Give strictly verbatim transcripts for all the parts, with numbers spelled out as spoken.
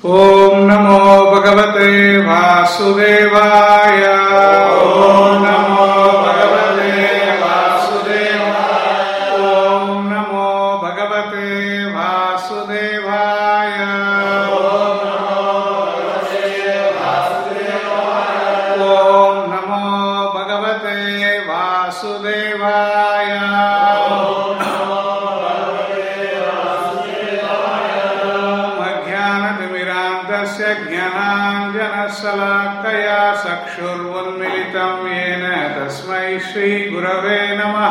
ओम नमो भगवते वासुदेवाय। ओम नमो भगवते वासुदेवाय। ओम नमो भगवते वासुदेवाय। ओम नमो भगवते वासुदेवाय। ज्ञानाञ्जनशलाकया चक्षुरुन्मीलितं येन तस्मै श्रीगुरवे नमः।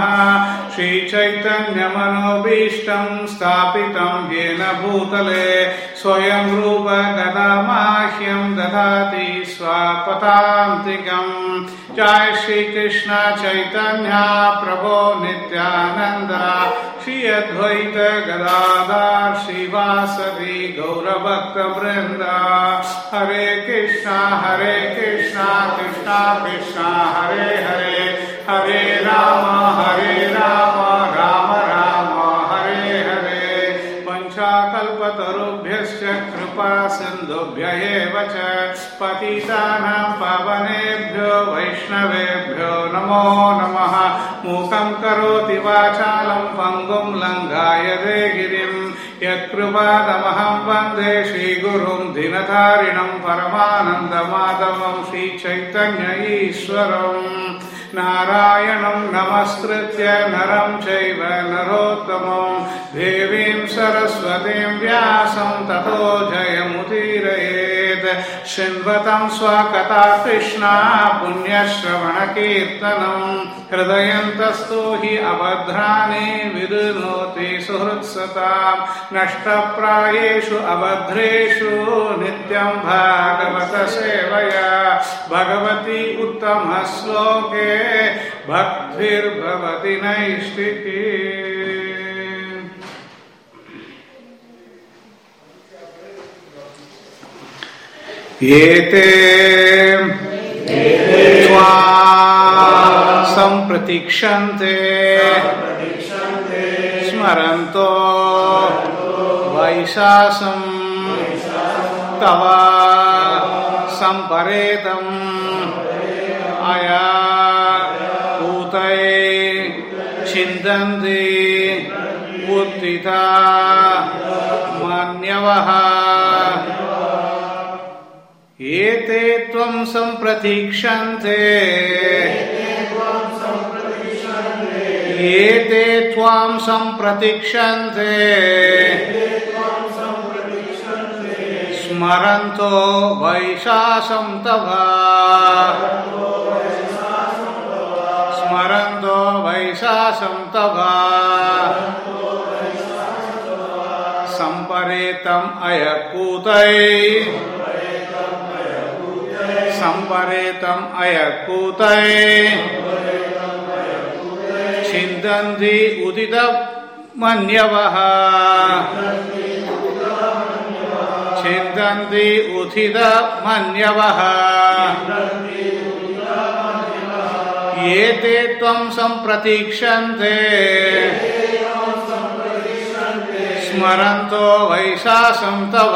श्रीचैतन्यमनोभीष्टं स्थापितं येन भूतले स्वयं रूप कदा मह्यं ददाति स्वापदान्तिकम्। जय श्री कृष्ण चैतन्य प्रभो नित्यानंद श्री अद्वैत गदाधर श्रीवासदि गौरभक्त वृंद। हरे कृष्णा हरे कृष्णा कृष्णा कृष्णा हरे हरे, हरे राम हरे राम राम राम हरे हरे। पंचाकल्पतरुभ्यश्च कृपा सिन्धुभ्य एव च पतितानां पावनेभ्यो वैष्णवेभ्यो नमो नमः। मूकं करोति वाचालं पङ्गुं लङ्घायते गिरिं यत्कृपातमहं वन्दे श्रीगुरुं दीनतारिणं परमानन्दमाधवं श्रीचैतन्य ईश्वरम्। नारायणं नमस्कृत्य नरं चैव नरोत्तमं देवीं सरस्वतीं व्यासं ततो जयमुदीरयेत्। शृण्वतं स्वकथा कृष्णा पुण्यश्रवणकीर्तनं हृदयन्तस्तु हि अभद्राणि विदुनोति सुहृत्सतां। नष्टप्रायेषु अभद्रेषु नित्यं भागवत सेवया भगवती उत्तमश्लोके भक्तिर्भवति नैष्ठिकी। एते त्वां सम्प्रतीक्षन्ते स्मरन्तो वैशासं तव सम्परेतम् अया पूतये छिन्दन्ति उत्थिता मन्यवः। एते त्वं सम्प्रतीक्षन्ते एते त्वां सम्प्रतीक्षन्ते स्मरन्तो वैशासं तव स्मरन्तो वैशासं तव सम्परेतम् अयकूतये सम्परेतम् अयकूतये छिन्दन्ति उदित मन्यवः छिन्दन्ति उदित मन्यवः। एते त्वं सम्प्रतीक्षन्ते स्मरन्तो वैशासं तव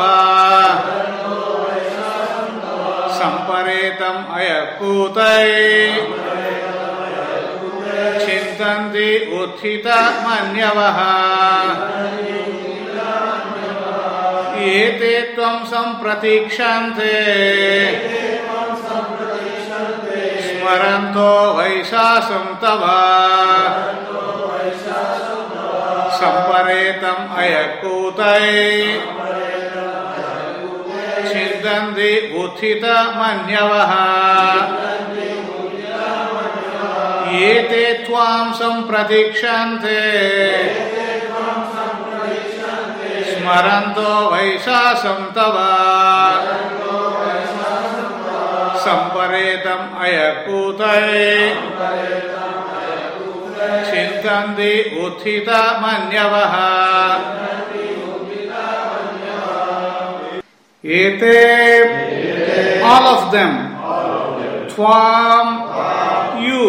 सम्परेतम् अयकूतये छिन्दन्ति उत्थित मन्यवः। एते त्वं सम्प्रतीक्षन्ते स्मरन्तो वैशासं तव सम्परेतम् अयकूतये छिन्दन्ति उत्थित मन्यवः। एते त्वां सम्प्रतीक्षन्ते स्मरन्तो वैशासं तव सम्परेतम् अयकूतये छिन्दन्ति उत्थित मन्यवः। एते all of them त्वां you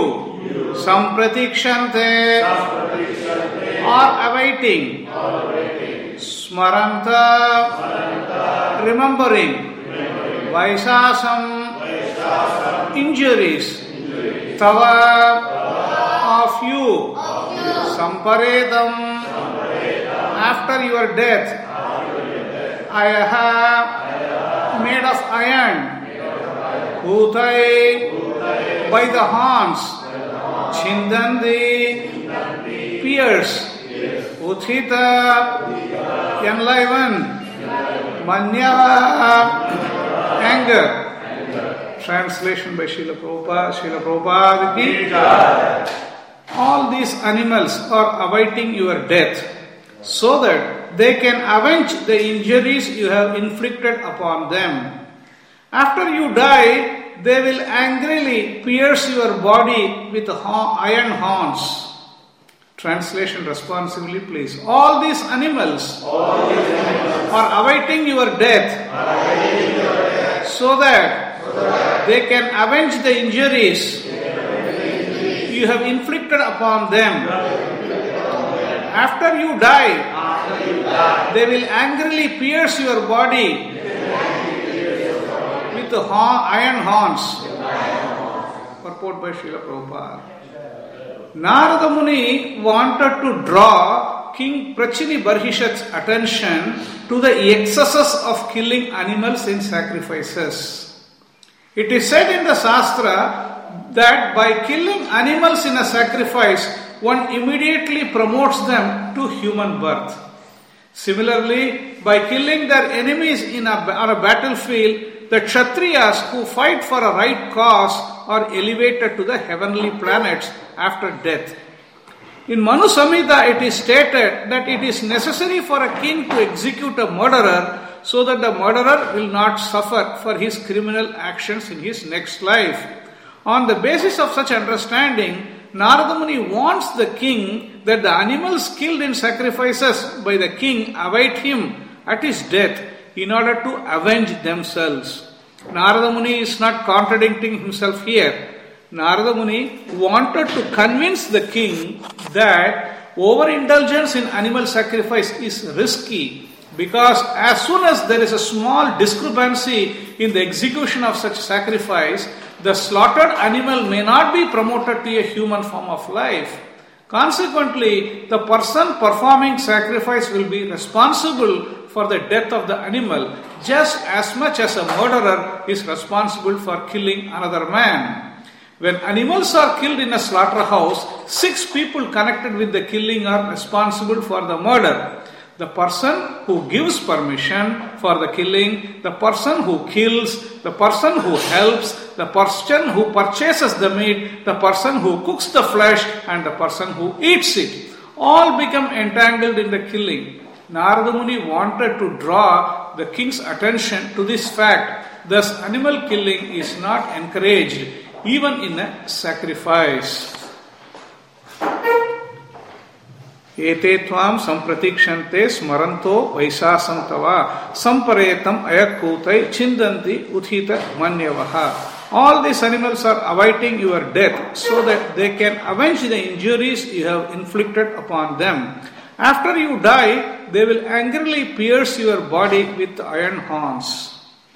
सम्प्रतीक्षन्ते are awaiting Smaranta, remembering. Vaisasam, injuries. Tava, of you. Samparedam, after your death. Ayaha, made of iron. Bhutai, by the horns. Chindandi, pierce. Uthita, enliven. Manyava, anger. Translation by Srila Prabhupada. Srila Prabhupada ki. All these animals are awaiting your death so that they can avenge the injuries you have inflicted upon them. After you die, they will angrily pierce your body with iron horns. Translation responsibly, please. All these animals, All these animals are awaiting your death, awaiting your death so, that so that they can avenge the injuries you have inflicted upon them. After you die, After you die they will angrily pierce your body with the iron horns. Purport by Srila Prabhupada. Narada Muni wanted to draw King Prachini Barhishat's attention to the excesses of killing animals in sacrifices. It is said in the Shastra that by killing animals in a sacrifice, one immediately promotes them to human birth. Similarly, by killing their enemies in a, on a battlefield, the Kshatriyas who fight for a right cause are elevated to the heavenly planets after death. In Manu Samhita, it is stated that it is necessary for a king to execute a murderer so that the murderer will not suffer for his criminal actions in his next life. On the basis of such understanding, Narada Muni warns the king that the animals killed in sacrifices by the king await him at his death in order to avenge themselves. Narada Muni is not contradicting himself here. Narada Muni wanted to convince the king that overindulgence in animal sacrifice is risky, because as soon as there is a small discrepancy in the execution of such sacrifice, the slaughtered animal may not be promoted to a human form of life. Consequently, the person performing sacrifice will be responsible for the death of the animal just as much as a murderer is responsible for killing another man. When animals are killed in a slaughterhouse, six people connected with the killing are responsible for the murder. The person who gives permission for the killing, the person who kills, the person who helps, the person who purchases the meat, the person who cooks the flesh, and the person who eats it. All become entangled in the killing. Narada Muni wanted to draw the king's attention to this fact. Thus, animal killing is not encouraged even in a sacrifice. Ete tvam sampratikshante smaranto vaisasantava samparetam ayakutai chindanti uthita manyavaha. All these animals are awaiting your death so that they can avenge the injuries you have inflicted upon them. After you die, they will angrily pierce your body with iron horns.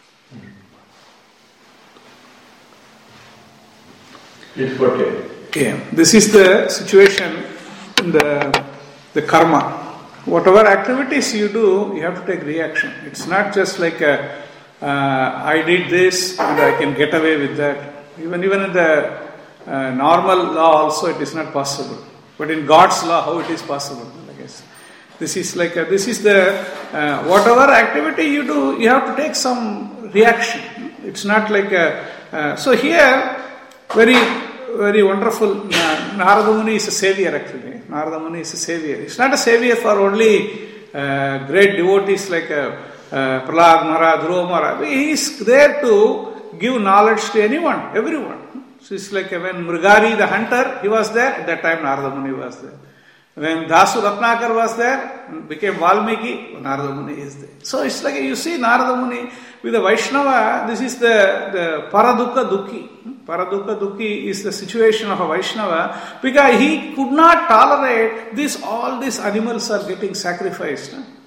Yeah, this is the situation in the, the karma. Whatever activities you do, you have to take reaction. It's not just like a, uh, I did this and I can get away with that. Even, even in the uh, normal law also it is not possible. But in God's law, how it is possible? I guess this is like a, this is the uh, whatever activity you do, you have to take some reaction. It's not like a uh, so here very very wonderful. Narada Muni is a savior actually. Narada Muni is a savior. It's not a savior for only uh, great devotees like uh, uh, Prahlad Maharaj, Dhruva Maharaj. He is there to give knowledge to anyone, everyone. So it's like when Mrigari the hunter, he was there, at that time Narada Muni was there. When Dasu Ratnakar was there, became Valmiki, Narada Muni is there. So it's like you see Narada Muni with the Vaishnava, this is the, the Paradukha Dukhi. Paradukha Dukhi is the situation of a Vaishnava because he could not tolerate this, all these animals are getting sacrificed.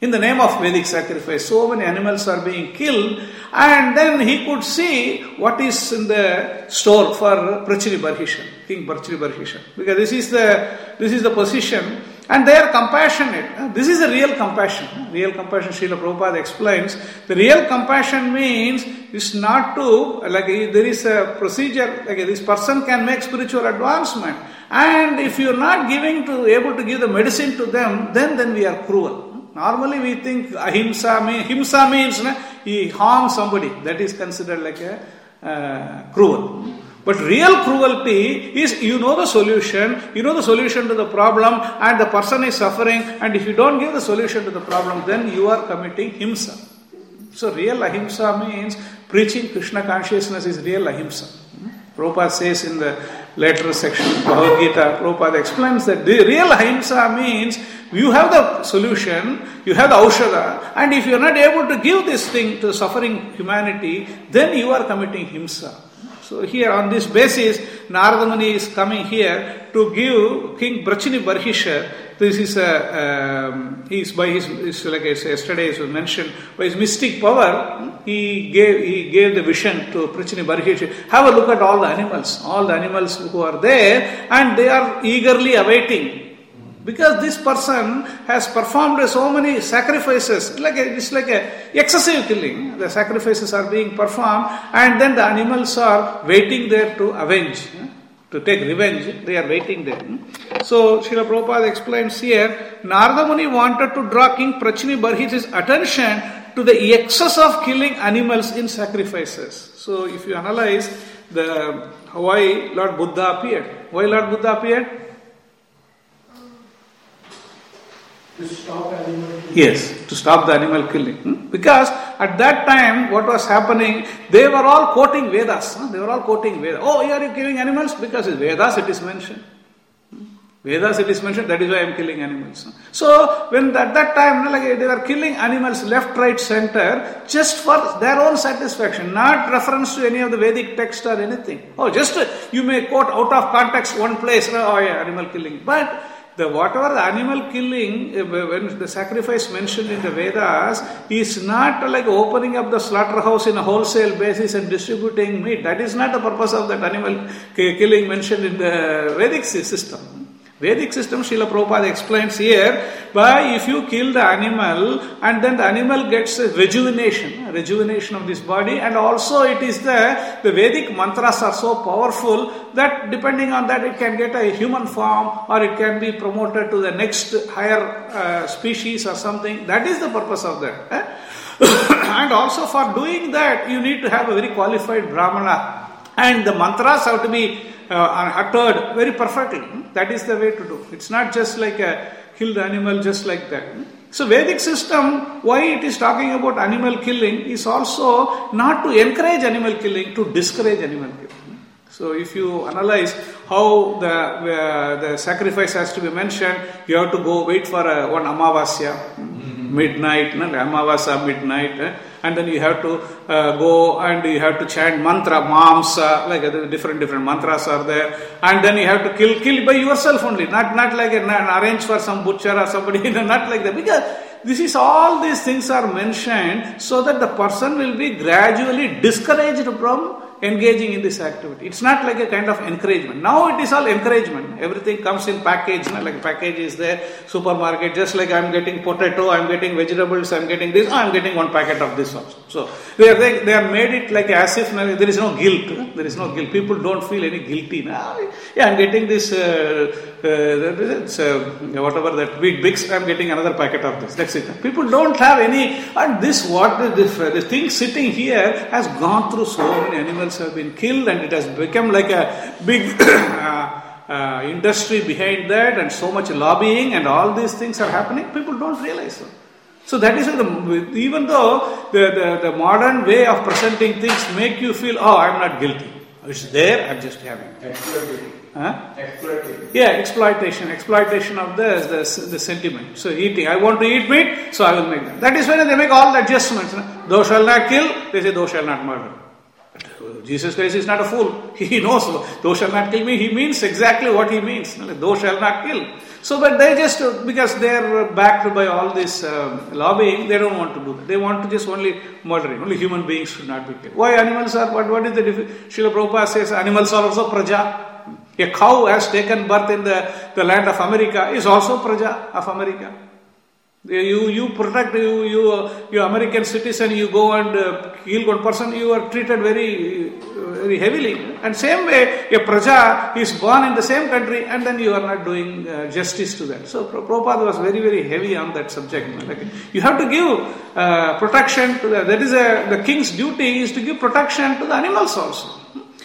In the name of Vedic sacrifice, so many animals are being killed, and then he could see what is in the store for Prachini Barhishan, King Prachini Barhishan, because this is the this is the position, and they are compassionate. This is a real compassion. Real compassion, Srila Prabhupada explains. The real compassion means it's not to, like there is a procedure, like this person can make spiritual advancement, and if you are not giving to able to give the medicine to them, then then we are cruel. Normally we think ahimsa means, himsa means na, he harms somebody. That is considered like a uh, cruel. But real cruelty is you know the solution, you know the solution to the problem, and the person is suffering, and if you don't give the solution to the problem, then you are committing himsa. So real ahimsa means preaching Krishna consciousness is real ahimsa. Prabhupada says in the later section of Bhagavad Gita, Prabhupada explains that the real ahimsa means you have the solution, you have the aushadha, and if you are not able to give this thing to suffering humanity, then you are committing himsa. So here on this basis, Narada Muni is coming here to give King Prachini Barhisha. This is a, um, he is by his, his, like I said yesterday it was mentioned, by his mystic power, he gave he gave the vision to Prachini Barhisha. Have a look at all the animals, all the animals who are there, and they are eagerly awaiting. Because this person has performed so many sacrifices, like a, it's like a excessive killing. The sacrifices are being performed, and then the animals are waiting there to avenge, to take revenge. They are waiting there. So Srila Prabhupada explains here, Narada Muni wanted to draw King Prachini Barhisha's attention to the excess of killing animals in sacrifices. So if you analyze the why Lord Buddha appeared, why Lord Buddha appeared? To stop animal killing. Yes, to stop the animal killing. Hmm? Because at that time, what was happening, they were all quoting Vedas. Huh? They were all quoting Vedas. Oh, are you killing animals? Because in Vedas it is mentioned. Hmm? Vedas it is mentioned, that is why I am killing animals. Huh? So, when at that time, like they were killing animals left, right, center, just for their own satisfaction, not reference to any of the Vedic text or anything. Oh, just uh, you may quote out of context one place, oh yeah, animal killing. But The whatever the animal killing, when the sacrifice mentioned in the Vedas, is not like opening up the slaughterhouse in a wholesale basis and distributing meat. That is not the purpose of that animal killing mentioned in the Vedic system. Vedic system, Srila Prabhupada explains here, by if you kill the animal and then the animal gets a rejuvenation, rejuvenation of this body, and also it is the, the Vedic mantras are so powerful that depending on that it can get a human form or it can be promoted to the next higher uh, species or something. That is the purpose of that. Eh? And also for doing that you need to have a very qualified Brahmana, and the mantras have to be Uh, uttered very perfectly. That is the way to do. It's not just like a kill the animal just like that. So Vedic system, why it is talking about animal killing is also not to encourage animal killing, to discourage animal killing. So if you analyze how the uh, the sacrifice has to be mentioned, you have to go wait for uh, one Amavasya, mm-hmm. midnight, no? Amavasya midnight, eh? And then you have to uh, go and you have to chant mantra, mamsa, like uh, different different mantras are there, and then you have to kill kill by yourself only, not not like an, an arrange for some butcher or somebody, not like that, because this is all these things are mentioned so that the person will be gradually discouraged from engaging in this activity. It's not like a kind of encouragement. Now it is all encouragement. Everything comes in package, no? Like package is there, supermarket, just like I'm getting potato, I'm getting vegetables, I'm getting this, oh, I'm getting one packet of this also. So they are, they, they have made it like as if no, there is no guilt. No? There is no guilt. People don't feel any guilty. No? Yeah, I'm getting this, uh, uh, it's, uh, whatever that wheat bix, I'm getting another packet of this. That's it. People don't have any, and this what the, the, the thing sitting here has gone through so many animals have been killed, and it has become like a big uh, uh, industry behind that, and so much lobbying and all these things are happening. People don't realize so. So that is the, even though the, the, the modern way of presenting things make you feel, oh, I'm not guilty. It's there, I'm just having it. Huh? Exploitation. Yeah, exploitation. Exploitation of the, the the sentiment. So eating. I want to eat meat, so I will make that. That is when they make all the adjustments. No? Thou shalt not kill, they say thou shalt not murder. Jesus Christ is not a fool. He knows, thou shalt not kill me. He means exactly what he means. Thou shalt not kill. So, but they just, because they are backed by all this uh, lobbying, they don't want to do that. They want to just only murdering. Only human beings should not be killed. Why animals are, what, what is the difference? Srila Prabhupada says animals are also praja. A cow has taken birth in the, the land of America, is also praja of America. You you protect, you you uh, you American citizen, you go and uh, kill one person, you are treated very very heavily. And same way, a praja is born in the same country, and then you are not doing uh, justice to that. So Prabhupada was very very heavy on that subject. Like, you have to give uh, protection to the, that is a, the king's duty is to give protection to the animals also.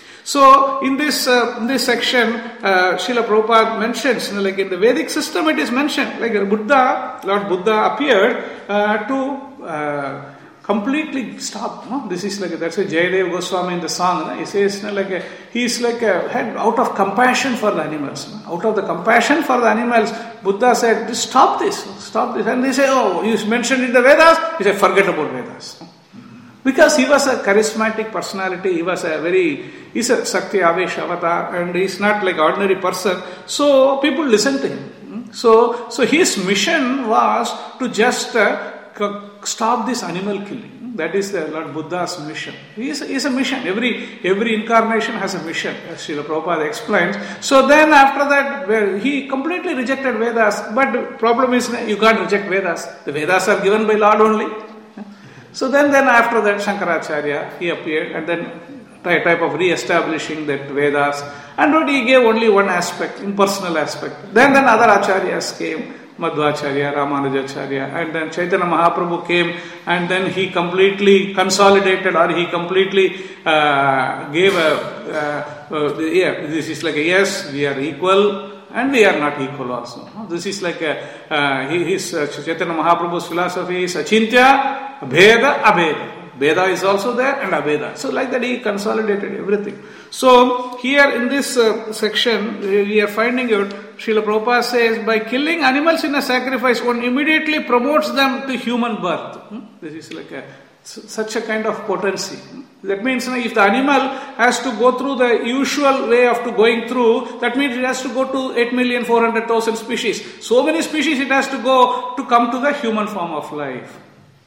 So, in this uh, in this section, uh, Srila Prabhupada mentions, you know, like in the Vedic system it is mentioned, like Buddha, Lord Buddha appeared uh, to uh, completely stop. No? This is like, that's why Jayadev Goswami in the song, no? He says, you know, like a, he is like a, had out of compassion for the animals. No? Out of the compassion for the animals, Buddha said, stop this, stop this. And they say, oh, you mentioned in the Vedas? He said, forget about Vedas. Because he was a charismatic personality, he was a very, he's a Sakti Avesh avatar, and he's not like ordinary person. So people listen to him. So, so his mission was to just uh, stop this animal killing. That is the Lord Buddha's mission. He is, he is a mission. Every every incarnation has a mission, as Srila Prabhupada explains. So then after that, well, he completely rejected Vedas. But the problem is, you can't reject Vedas. The Vedas are given by Lord only. So then, then after that, Shankaracharya, he appeared, and then type of re-establishing that Vedas, and but he gave only one aspect, impersonal aspect. Then, then other acharyas came, Madhvacharya, Ramanujacharya, and then Chaitanya Mahaprabhu came, and then he completely consolidated, or he completely uh, gave a, uh, uh, yeah, this is like a yes, we are equal, and we are not equal also. This is like a, uh, his uh, Chaitanya Mahaprabhu's philosophy is Achintya, Abheda, Abheda. Veda is also there and Abheda. So like that he consolidated everything. So here in this uh, section we are finding out, Srila Prabhupada says, by killing animals in a sacrifice, one immediately promotes them to human birth. Hmm? This is like a, such a kind of potency. That means, you know, if the animal has to go through the usual way of to going through, that means it has to go to eight million four hundred thousand species. So many species it has to go to come to the human form of life.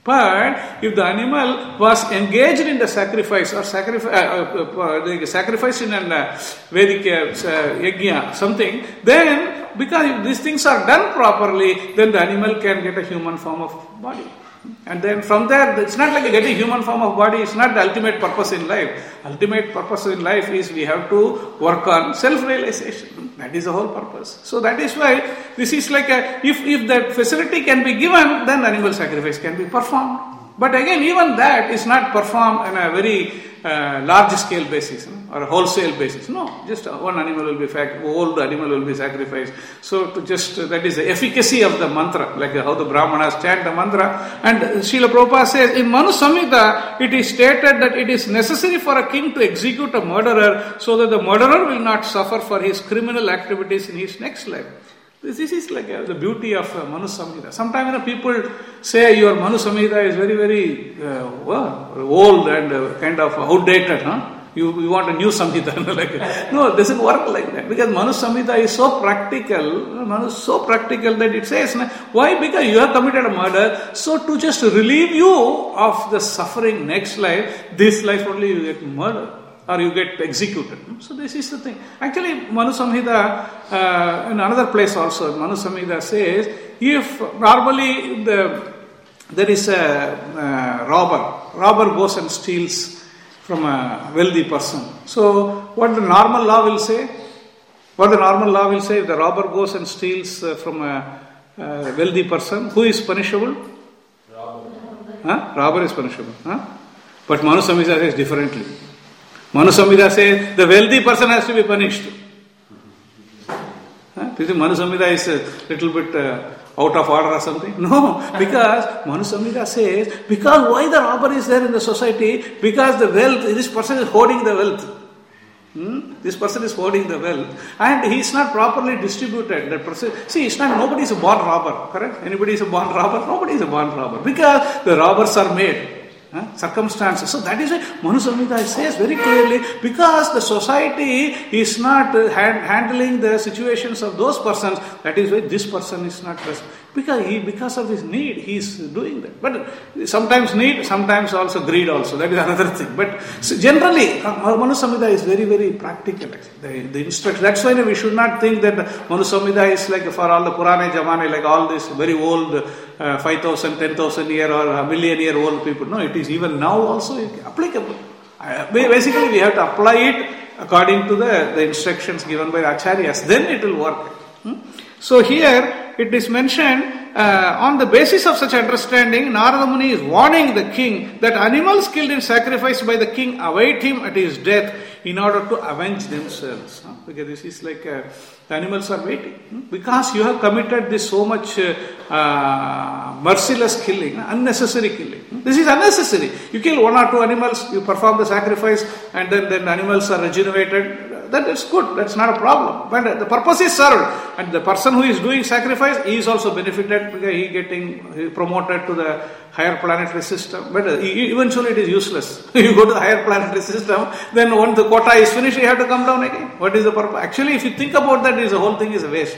But if the animal was engaged in the sacrifice or sacrifice, uh, uh, uh, sacrifice in a uh, Vedic uh, yajna, something, then because if these things are done properly, then the animal can get a human form of body. And then from there, it's not like getting human form of body, it's not the ultimate purpose in life. Ultimate purpose in life is we have to work on self-realization. That is the whole purpose. So that is why this is like a, if, if that facility can be given, then animal sacrifice can be performed. But again, even that is not performed on a very uh, large scale basis, you know, or a wholesale basis. No, just one animal will be, fact, old animal will be sacrificed. So to just, uh, that is the efficacy of the mantra, like how the Brahmanas chant the mantra. And Srila Prabhupada says, in Manu Samhita, it is stated that it is necessary for a king to execute a murderer so that the murderer will not suffer for his criminal activities in his next life. This, this is like uh, the beauty of uh, Manu Samhita. Sometimes, you know, people say your Manu Samhita is very, very uh, well, old and uh, kind of outdated. Huh? You, you want a new Samhita. Like, no, it doesn't work like that. Because Manu Samhita is so practical. Manu is so practical that it says, why? Because you have committed a murder. So to just relieve you of the suffering next life, this life only you get murdered. Or you get executed. So this is the thing. Actually, Manu Samhita, uh, in another place also, Manu Samhita says, if normally the, there is a uh, robber, robber goes and steals from a wealthy person. So what the normal law will say? What the normal law will say, if the robber goes and steals uh, from a uh, wealthy person, who is punishable? Robber. Huh? Robber is punishable. Huh? But Manu Samhita says differently. Manu Samhita says the wealthy person has to be punished. Huh? Do you think Manu Samhita is a little bit uh, out of order or something? No, because Manu Samhita says, because why the robber is there in the society? Because the wealth, this person is hoarding the wealth. Hmm? This person is hoarding the wealth and he is not properly distributed. That person, see, it's not, nobody is a born robber, correct? Anybody is a born robber? Nobody is a born robber because the robbers are made. Huh? Circumstances. So that is why Manu Samhita says very clearly, because the society is not uh, hand, handling the situations of those persons, that is why this person is not present. Because he, because of his need, he is doing that. But sometimes need, sometimes also greed also. That is another thing. But so generally, Manu Samhita is very, very practical. The, the instruction. That's why we should not think that Manu Samhita is like for all the Purane Jamane, like all this very old uh, five thousand, ten thousand year or a million year old people. No, it is even now also applicable. Uh, basically, we have to apply it according to the, the instructions given by the Acharyas. Then it will work. Hmm? So here it is mentioned, uh, on the basis of such understanding, Narada Muni is warning the king that animals killed in sacrifice by the king await him at his death in order to avenge themselves. Huh? Because this is like uh, the animals are waiting. Hmm? Because you have committed this so much uh, uh, merciless killing, unnecessary killing. Hmm? This is unnecessary. You kill one or two animals, you perform the sacrifice, and then, then animals are regenerated. That is good, that's not a problem. But the purpose is served, and the person who is doing sacrifice, he is also benefited because he getting he promoted to the higher planetary system. But eventually it is useless. You go to the higher planetary system, then once the quota is finished, you have to come down again. What is the purpose? Actually, if you think about that, the whole thing is a waste.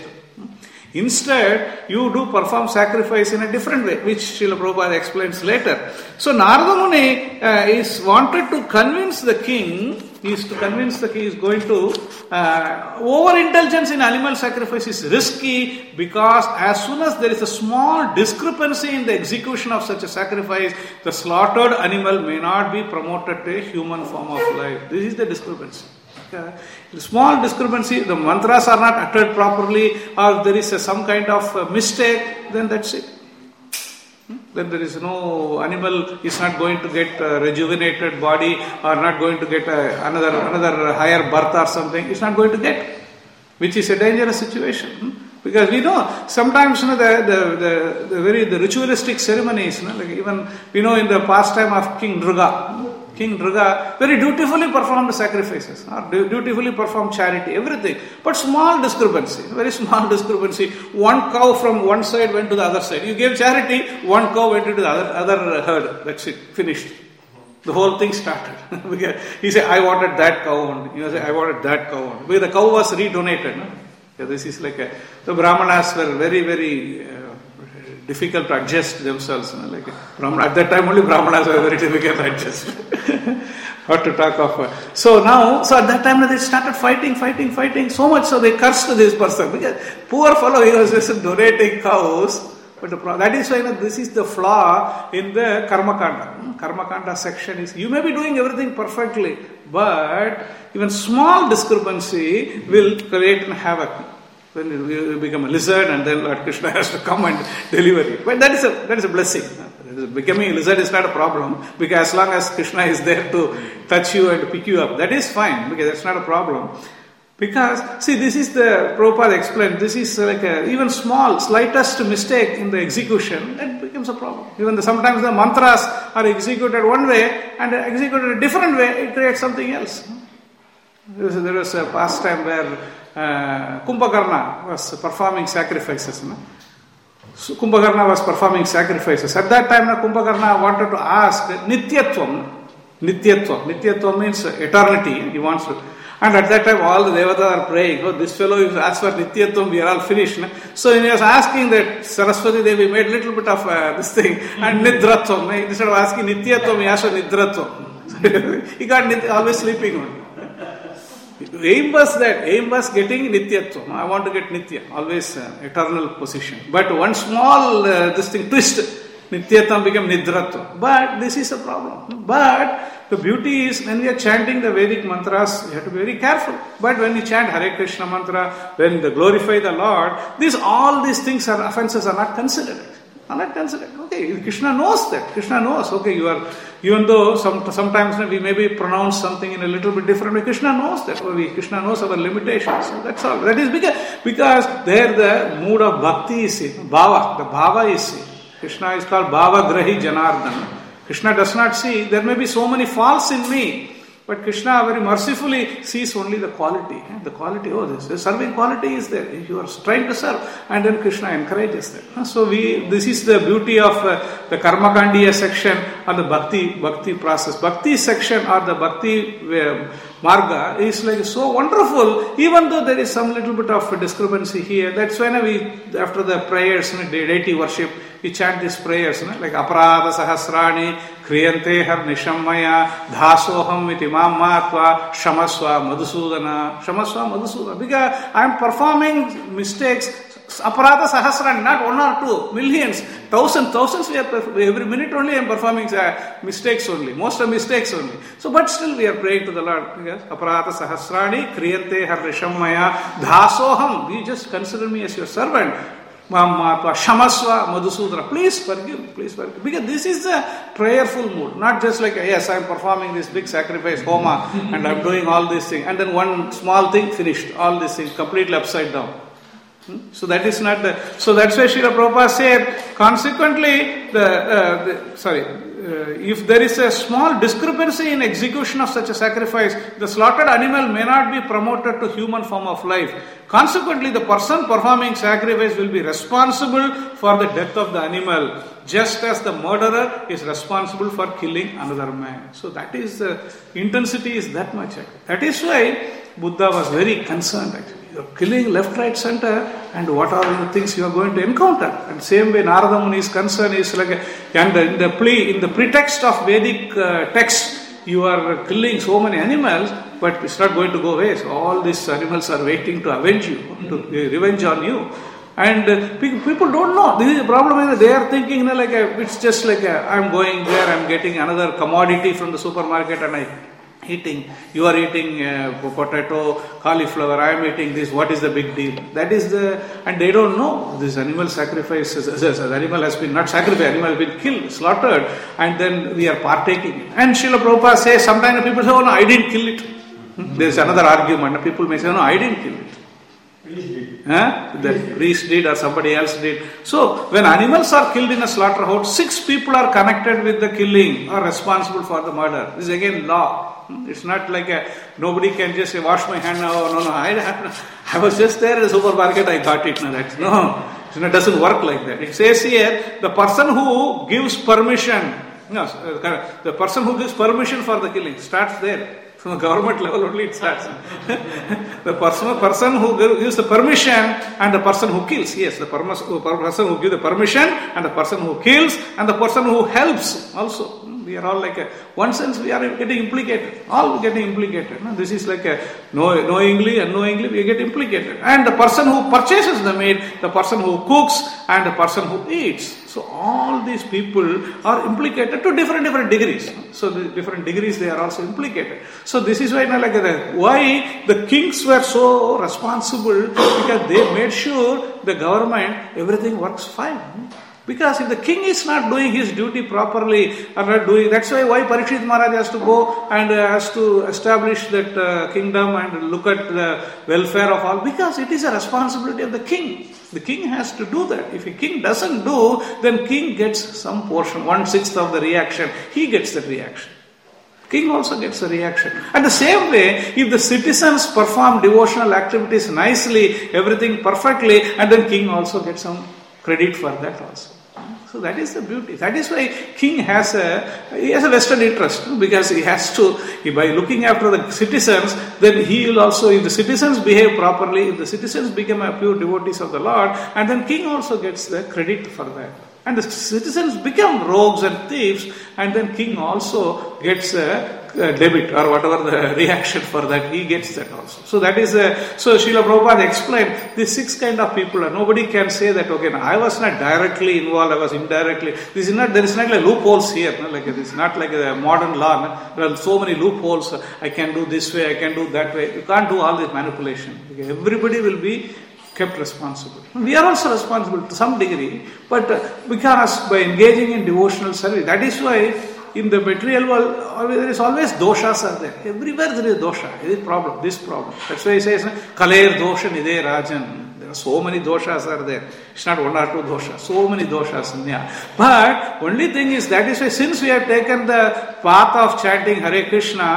Instead, you do perform sacrifice in a different way, which Srila Prabhupada explains later. So Narada Muni uh, is wanted to convince the king, he is to convince the king is going to, uh, over-indulgence in animal sacrifice is risky, because as soon as there is a small discrepancy in the execution of such a sacrifice, the slaughtered animal may not be promoted to a human form of life. This is the discrepancy. Uh, small discrepancy, the mantras are not uttered properly, or there is a, some kind of uh, mistake, then that's it. Hmm? Then there is no animal is not going to get a rejuvenated body, or not going to get a, another another higher birth or something. It's not going to get, which is a dangerous situation. Hmm? Because we know sometimes you know, the, the, the, the very the ritualistic ceremonies, you know, like even we know in the pastime of King Durga. King Durga very dutifully performed sacrifices, or dutifully performed charity, everything. But small discrepancy, very small discrepancy. One cow from one side went to the other side. You gave charity, one cow went into the other, other herd. That's it, finished. The whole thing started. He said, I wanted that cow only. You say, I wanted that cow only. Because the cow was redonated. No? Yeah, this is like a, the Brahmanas were very, very uh, difficult to adjust themselves. You know, like Brahmana, at that time only Brahmanas were very difficult to adjust. What to talk of. Uh, so now, so at that time they started fighting, fighting, fighting, so much so they cursed this person. Because poor fellow, he was just donating cows. But the, that is why you know, this is the flaw in the Karma Kanda. Karma Kanda section is, you may be doing everything perfectly, but even small discrepancy will create havoc. Then you become a lizard, and then Lord Krishna has to come and deliver you. But that is a that is a blessing. Becoming a lizard is not a problem, because as long as Krishna is there to touch you and to pick you up, that is fine, because that's not a problem. Because, see, this is the Prabhupada explained, this is like a even small, slightest mistake in the execution, that becomes a problem. Even the, sometimes the mantras are executed one way and executed a different way, it creates something else. There was, there was a pastime where uh, Kumbhakarna was performing sacrifices. No? So Kumbhakarna was performing sacrifices. At that time, Kumbhakarna wanted to ask Nityatvam. Nityatvam. Nityatvam means eternity. He wants to. And at that time, all the devatas are praying. Oh, this fellow is asked for Nityatvam, we are all finished. No? So he was asking that Saraswati Devi made a little bit of uh, this thing. And Nidratvam. Instead of asking Nityatvam, he asked for Nidratvam. He got nit- always sleeping on. Aim was that, aim was getting Nityatvam. I want to get Nitya, always uh, eternal position. But one small, uh, this thing, twist, Nityatvam became Nidratvam. But this is a problem. But the beauty is, when we are chanting the Vedic mantras, you have to be very careful. But when you chant Hare Krishna mantra, when they glorify the Lord, these, all these things are, offenses are not considered. Are not considered. Okay, Krishna knows that. Krishna knows, okay, you are, even though some, sometimes we maybe pronounce something in a little bit different way, Krishna knows that. Oh, we, Krishna knows our limitations. So that's all. That is because, because there the mood of bhakti is seen. Bhava, the bhava is seen. Krishna is called Bhava Grahi Janardana. Krishna does not see, there may be so many faults in me, But Krishna very mercifully sees only the quality. The quality, oh, this the serving quality is there. You are trying to serve. And then Krishna encourages that. So we, this is the beauty of uh, the Karmakandiya section or the Bhakti, Bhakti process. Bhakti section or the Bhakti uh, Marga is like so wonderful, even though there is some little bit of discrepancy here. That's when we, after the prayers, you know, deity worship, we chant these prayers, you know, like Aparada Sahasrani, Kriyante Har Nishammaya, Dhasoham iti Mammatva, Shamaswa Madhusudana, Shamaswa Madhusudana. Because I am performing mistakes, Aparada Sahasrani, not one or two, millions, thousands, thousands, we are every minute only I am performing mistakes only, most of mistakes only. So, but still we are praying to the Lord. Because Aparada Sahasrani, Kriyante Har Nishammaya, Dhasoham, you just consider me as your servant. Mammatva, Shamaswa, Madhusudana. Please forgive, please forgive. Because this is a prayerful mood. Not just like, yes, I am performing this big sacrifice, Homa, and I am doing all these things. And then one small thing finished. All these things completely upside down. Hmm? So that is not the... So that's why Srila Prabhupada said, consequently, the, uh, the sorry, uh, if there is a small discrepancy in execution of such a sacrifice, the slaughtered animal may not be promoted to human form of life. Consequently, the person performing sacrifice will be responsible for the death of the animal, just as the murderer is responsible for killing another man. So that is, the uh, intensity is that much. That is why Buddha was very concerned actually. You are killing left, right, center, and what are the things you are going to encounter? And same way Narada Muni's concern is like, a, and in the plea, in the pretext of Vedic uh, text, you are killing so many animals, but it's not going to go away. So all these animals are waiting to avenge you, to uh, revenge on you. And uh, people don't know. This is the problem. Is they are thinking, you know, like a, it's just like a, I'm going there, I'm getting another commodity from the supermarket, and I eating. You are eating uh, potato, cauliflower. I am eating this. What is the big deal? That is the, and they don't know this animal sacrifice. The animal has been not sacrificed. Animal has been killed, slaughtered, and then we are partaking. And Srila Prabhupada says sometimes people say, "Oh no, I didn't kill it." Hmm? There is another argument. People may say, "No, I didn't kill it." Huh? The priest did or somebody else did. So, when animals are killed in a slaughterhouse, six people are connected with the killing or responsible for the murder. This is again law. It's not like a, nobody can just say, wash my hand now. No, no, I, I was just there in the supermarket, I got it. No, that's, no, it doesn't work like that. It says here, the person who gives permission, no, the person who gives permission for the killing starts there. From the government level only it starts. The person, person who gives the permission and the person who kills. Yes, the person who gives the permission and the person who kills and the person who helps also. We are all like a, one sense we are getting implicated. All getting implicated. This is like a knowingly and unknowingly we get implicated. And the person who purchases the meat, the person who cooks and the person who eats. So all these people are implicated to different different degrees. So the different degrees they are also implicated. So this is why like that. Why the kings were so responsible, because they made sure the government everything works fine. Because if the king is not doing his duty properly, or not doing, that's why why Parikshit Maharaj has to go and uh, has to establish that uh, kingdom and look at the welfare of all, because it is a responsibility of the king. The king has to do that. If a king doesn't do, then king gets some portion, one sixth of the reaction. He gets that reaction. King also gets a reaction. And the same way, if the citizens perform devotional activities nicely, everything perfectly, and then king also gets some credit for that also. So that is the beauty. That is why king has a he has a vested interest, because he has to, by looking after the citizens, then he will also, if the citizens behave properly, if the citizens become a pure devotees of the Lord, and then king also gets the credit for that. And the citizens become rogues and thieves, and then king also gets a, a debit or whatever the reaction for that, he gets that also. So that is a, so Srila Prabhupada explained these six kind of people. Nobody can say that, okay, no, I was not directly involved, I was indirectly. This is not, there is not like loopholes here. No? Like this is not like a modern law. No? There are so many loopholes. I can do this way, I can do that way. You can't do all this manipulation. Okay? Everybody will be kept responsible. We are also responsible to some degree, but because by engaging in devotional service, that is why in the material world there is always doshas are there. Everywhere there is dosha. This problem, this problem. That's why he says, Kaler dosha nide rajan. There are so many doshas are there. It's not one or two doshas. So many doshas in there. But only thing is, that is why since we have taken the path of chanting Hare Krishna,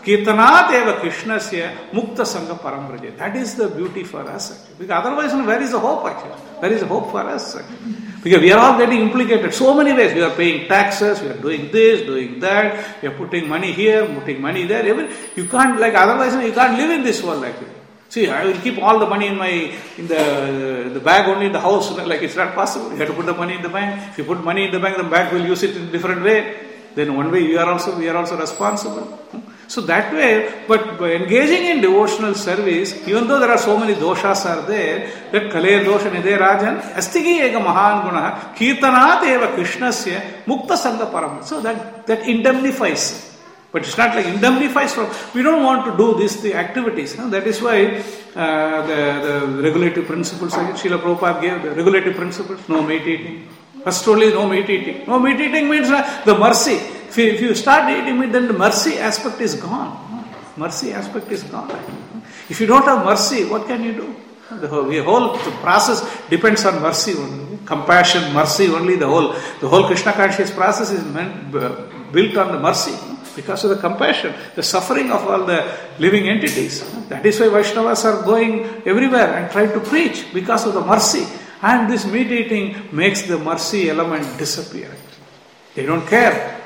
Kirtanat eva Krishnasya mukta sangha param vraje. That is the beauty for us actually. Because otherwise, where is the hope actually? Where is the hope for us actually? Because we are all getting implicated so many ways. We are paying taxes, we are doing this, doing that, we are putting money here, putting money there. Even you can't, like, otherwise you can't live in this world actually. See, I will keep all the money in my in the the bag only in the house. Like, it's not possible. You have to put the money in the bank. If you put money in the bank, the bank will use it in a different way. Then one way you are also we are also responsible. So that way, but by engaging in devotional service, even though there are so many doshas are there, that kale dosha nide rajan astigi ega mahan guna kirtanat eva krishnasya mukta sangha param. So that that indemnifies. But it's not like indemnifies from, we don't want to do these the activities. No? That is why uh, the, the regulative principles, Srila Prabhupada gave the regulative principles, no meat eating. First only no meat eating. No meat eating means uh, the mercy. If you, if you start eating meat, then the mercy aspect is gone. Mercy aspect is gone. If you don't have mercy, what can you do? The whole, the whole the process depends on mercy only. Compassion, mercy only. The whole the whole Krishna conscious process is meant, uh, built on the mercy. Because of the compassion, the suffering of all the living entities. That is why Vaishnavas are going everywhere and trying to preach, because of the mercy. And this meat eating makes the mercy element disappear. They don't care.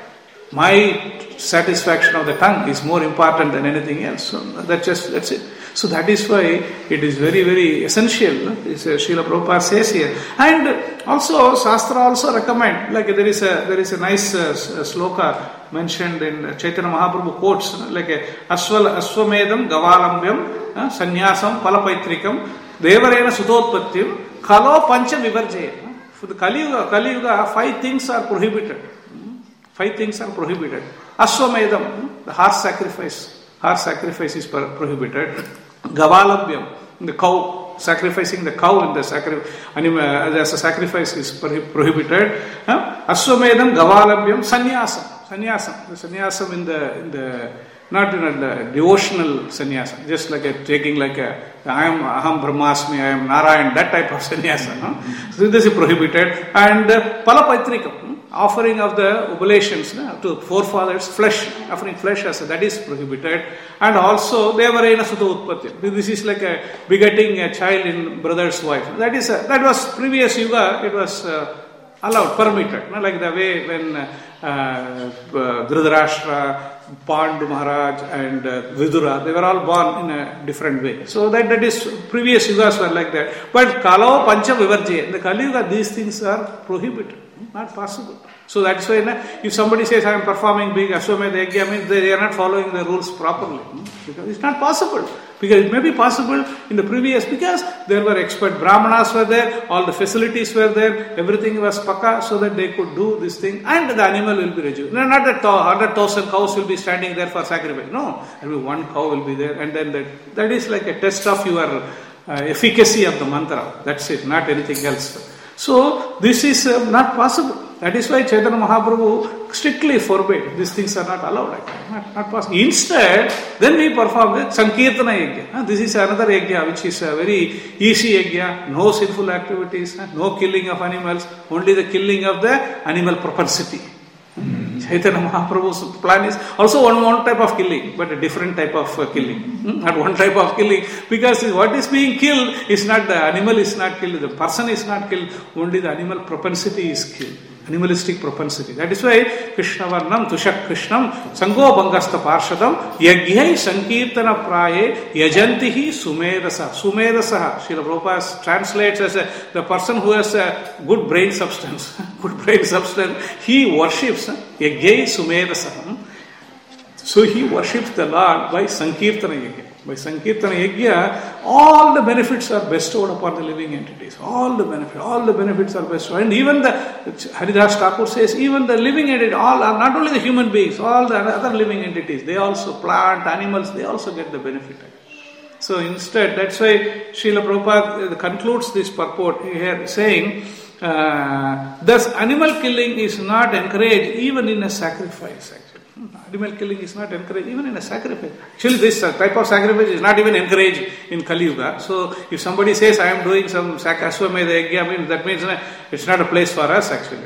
My satisfaction of the tongue is more important than anything else. So that's just that's it. So that is why it is very, very essential. This uh, Srila Prabhupada says here. And also, Shastra also recommend, like there is a there is a nice uh, sloka mentioned in Chaitanya Mahaprabhu quotes, like a Aswal Aswamedam Gavalambhyam uh, Sannyasam Palapaitrikam Devarena Sutotpattyam Kalo Pancha Vivarjaya. For the Kali Yuga, Kali Yuga, five things are prohibited. Five things are prohibited. Aswamedam, the horse sacrifice. Horse sacrifice is prohibited. Gavalabhyam, the cow, sacrificing the cow in the sacri- animal, as a sacrifice is prohibited. Huh? Aswamedam, Gavalabhyam, sannyasam. Sannyasam. The sannyasam in the, in the not in a devotional sannyasa, just like a, taking like a, I am Aham Brahmasmi, I am Narayan, that type of sannyasa. Huh? So this is prohibited. And uh, Palapaitrikam, offering of the oblations no, to forefathers, flesh, offering flesh as that is prohibited. And also Devarena Sutta Utpatti. This is like a begetting a child in brother's wife. That is a, that was previous yuga, it was uh, allowed, permitted. No? Like the way when uh, uh, Dhritarashtra, Pandu Maharaj and uh, Vidura, they were all born in a different way. So that, that is, previous yugas were like that. But Kalo Pancha Vivarjaya, in the Kali Yuga, these things are prohibited. Not possible. So that's why if somebody says I am performing big Ashwamedha Yajna, means they are not following the rules properly. Because it's not possible. Because it may be possible in the previous, because there were expert Brahmanas were there, all the facilities were there, everything was paka, so that they could do this thing, and the animal will be rejuvenated. No, not that one hundred thousand cows will be standing there for sacrifice. No, there will be one cow will be there, and then that, that is like a test of your uh, efficacy of the mantra. That's it, not anything else. So this is uh, not possible. That is why Chaitanya Mahaprabhu strictly forbade. These things are not allowed. Not, not possible. Instead, then we perform the Sankirtana Yajna. This is another Yajna which is a very easy Yajna. No sinful activities, no killing of animals, only the killing of the animal propensity. Chaitanya Mahaprabhu's plan is also one, one type of killing, but a different type of uh, killing. Hmm? Not one type of killing, because what is being killed is not the animal is not killed, the person is not killed, only the animal propensity is killed. Animalistic propensity. That is why Krishna Varnam Tushak Krishnam Sango Bangasta Parshadam Yagyai Sankirtana Praye Yajantihi Sumedasa. Sumedasa, Srila Prabhupada translates as a, the person who has a good brain substance. Good brain substance. He worships Yagyai Sumedasa. So he worships the Lord by Sankirtana Yajna. By Sankirtana Yajna, all the benefits are bestowed upon the living entities. All the benefits, all the benefits are bestowed. And even the, Haridas Thakur says, even the living entities, all are not only the human beings, all the other living entities, they also, plant, animals, they also get the benefit. So instead, that's why Srila Prabhupada concludes this purport here saying, uh, thus animal killing is not encouraged even in a sacrifice. Animal killing is not encouraged even in a sacrifice. Actually, this type of sacrifice is not even encouraged in Kali Yuga. So, if somebody says, I am doing some Aswamedha Yajna, that means it's not a place for us actually.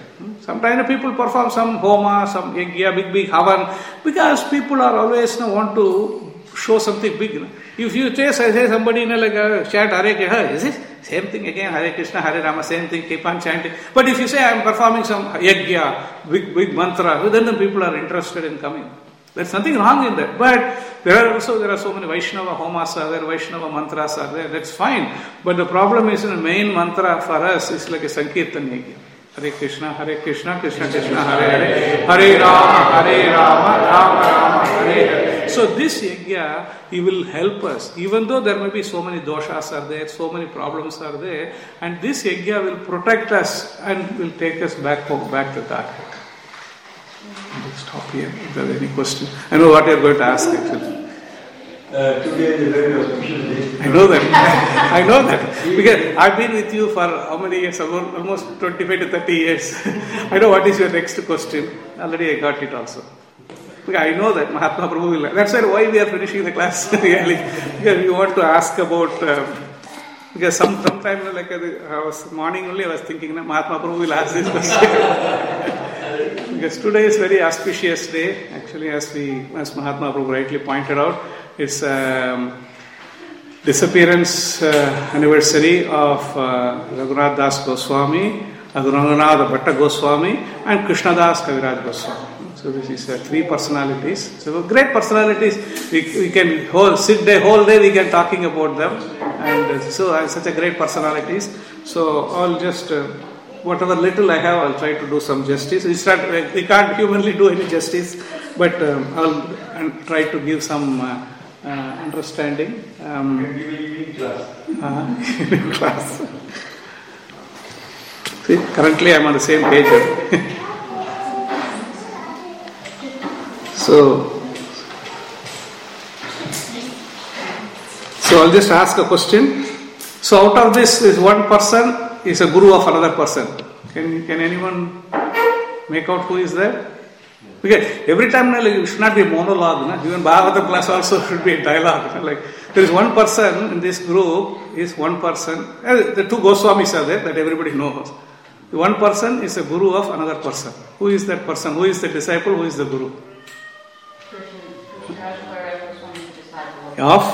Sometimes people perform some homa, some yagya, big, big havan, because people are always you know, want to show something big. You know. If you say, say somebody you know, like uh, chant Hare Krishna, is it? Same thing again, Hare Krishna, Hare Rama, same thing, keep on chanting. But if you say, I am performing some yagya, big, big mantra, then the people are interested in coming. There's nothing wrong in that. But there are also, there are so many Vaishnava homas are there, Vaishnava mantras are there, that's fine. But the problem is, the main mantra for us is like a Sankirtan yagya. Hare Krishna, Hare Krishna, Krishna Krishna, Hare Hare, Hare Rama, Hare Rama, Rama Rama, Hare Hare. So this yagya, he will help us, even though there may be so many doshas are there, so many problems are there, and this yagya will protect us and will take us back home, back to Godhead. I'll stop here. If there are any questions, I know what you are going to ask actually. Uh, today is a very auspicious day. I know that. I know that. Because I've been with you for how many years? Almost twenty-five to thirty years. I know what is your next question. Already I got it also. Because I know that Mahatma Prabhu will. That's why we are finishing the class really. Because we want to ask about. Um, because some sometime like I was morning only I was thinking Mahatma Prabhu will ask this question. Because today is very auspicious day. Actually, as we as Mahatma Prabhu rightly pointed out. It's um, disappearance uh, anniversary of uh, Raghunath Das Goswami, Raghunath Bhatta Goswami, and Krishnadas Kaviraj Goswami. So this is uh, three personalities. So great personalities. We, we can whole, sit the whole day. We can talking about them, and uh, so uh, such a great personalities. So I'll just uh, whatever little I have, I'll try to do some justice. It's not, we can't humanly do any justice, but um, I'll and try to give some. Uh, Uh, understanding. Um, uh, class. See, currently I'm on the same page. so, so I'll just ask a question. So out of this, is one person is a guru of another person. Can can anyone make out who is there? Okay, every time like, it should not be a monologue. Na? Even Bhagavatam class also should be a dialogue. Na? Like there is one person in this group is one person. Uh, the two Goswamis are there that everybody knows. The one person is a guru of another person. Who is that person? Who is the disciple? Who is the guru? Of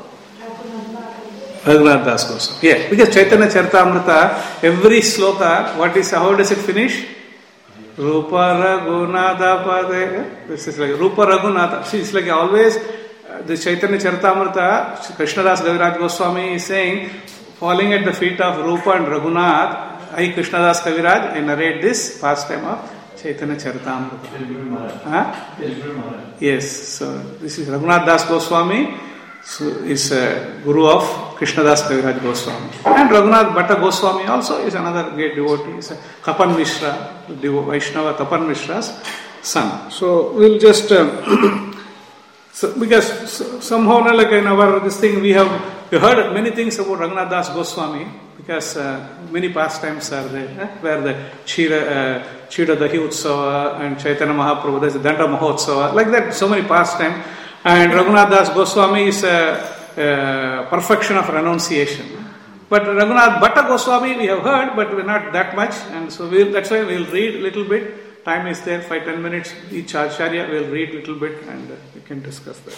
Raghunath Das Goswami. Yeah, because Chaitanya Charitamrita, every sloka, what is how does it finish? Rupa Raghunatha Pade. This is like Rupa Raghunatha. See, it's like always uh, the Chaitanya Charitamrita, Krishnadas Kaviraj Goswami is saying, falling at the feet of Rupa and Raghunath, I Krishnadas Kaviraj, I narrate this pastime of Chaitanya Charitamrita. Huh? Yes, so this is Raghunath Das Goswami, so is a guru of Krishnadas Kaviraj Goswami. And Raghunath Bhatta Goswami also is another great devotee. Is a Kapan Mishra, Vaishnava Kapan Mishra's son. So we'll just, um, so because somehow like in our this thing we have we heard many things about Raghunath Das Goswami because uh, many pastimes are there eh? Where the Chira, uh, Chira Dahi Utsava and Chaitanya Mahaprabhu, there's the Danda Mahotsava, like that, so many pastimes. And Raghunath Das Goswami is a, a perfection of renunciation. But Raghunath Bhatta Goswami we have heard, but we're not that much, and so we'll, that's why we'll read a little bit. Time is there, five ten minutes each acharya. We'll read a little bit and uh, we can discuss that.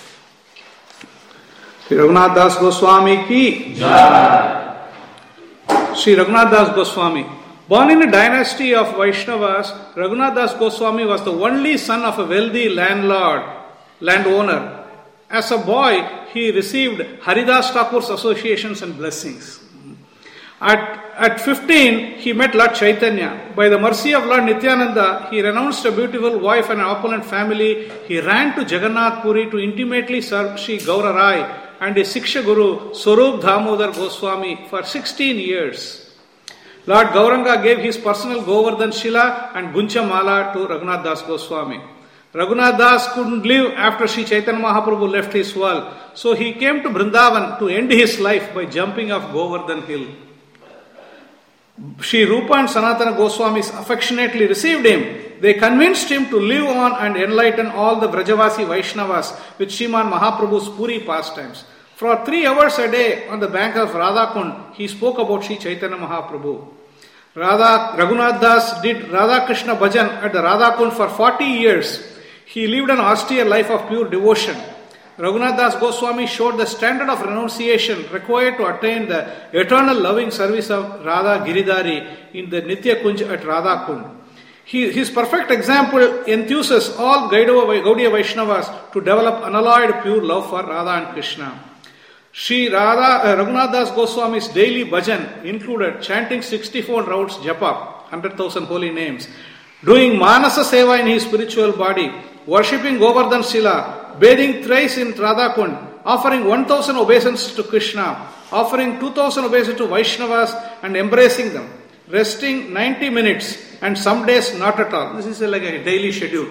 Shri Raghunath Das Goswami ki Jai. Shri Raghunath Das Goswami. Born in a dynasty of Vaishnavas, Raghunath Das Goswami was the only son of a wealthy landlord. landowner. As a boy, he received Haridas Thakur's associations and blessings. At, at fifteen, he met Lord Chaitanya. By the mercy of Lord Nityananda, he renounced a beautiful wife and an opulent family. He ran to Jagannath Puri to intimately serve Sri Gaura Rai and his Siksha Guru Swarup Damodar Goswami for sixteen years. Lord Gauranga gave his personal Govardhan Shila and Guncha Mala to Raghunath Das Goswami. Raghunath Das couldn't live after Sri Chaitanya Mahaprabhu left his world, so he came to Vrindavan to end his life by jumping off Govardhan Hill. Sri Rupa and Sanatana Goswamis affectionately received him. They convinced him to live on and enlighten all the Brajavasi Vaishnavas with Sriman Mahaprabhu's Puri pastimes. For three hours a day on the bank of Radhakund, he spoke about Sri Chaitanya Mahaprabhu. Radha, Raghunath Das did Radha Krishna Bhajan at the Radha Kund for forty years. He lived an austere life of pure devotion. Raghunath Das Goswami showed the standard of renunciation required to attain the eternal loving service of Radha Giridhari in the Nitya Kunj at Radha Kund. He, his perfect example enthuses all Gaudiya Vaishnavas to develop unalloyed pure love for Radha and Krishna. Sri Radha, uh, Raghunath Das Goswami's daily bhajan included chanting sixty-four rounds japa, one hundred thousand holy names, doing manasa seva in his spiritual body, worshipping Govardhan Sila, bathing thrice in Radha Kund, offering one thousand obeisances to Krishna, offering two thousand obeisances to Vaishnavas and embracing them, resting ninety minutes and some days not at all. This is like a daily schedule.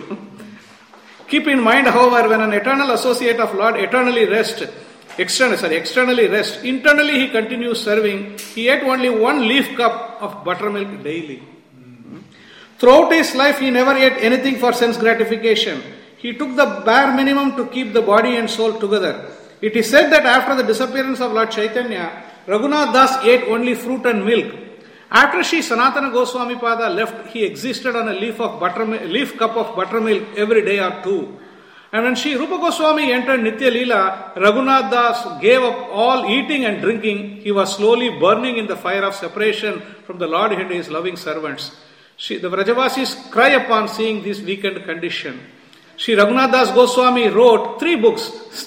Keep in mind, however, when an eternal associate of Lord eternally rests, Externally, sorry, externally rest. Internally he continues serving. He ate only one leaf cup of buttermilk daily. Mm-hmm. Throughout his life he never ate anything for sense gratification. He took the bare minimum to keep the body and soul together. It is said that after the disappearance of Lord Chaitanya, Raghunath Das ate only fruit and milk. After Sri Sanatana Goswami Pada left, he existed on a leaf of buttermilk, leaf cup of buttermilk every day or two. And when Sri Rupa Goswami entered Nitya Leela, Raghunath Das gave up all eating and drinking. He was slowly burning in the fire of separation from the Lord and his loving servants. Shri, the Vrajavasis cry upon seeing this weakened condition. Sri Raghunath Das Goswami wrote three books.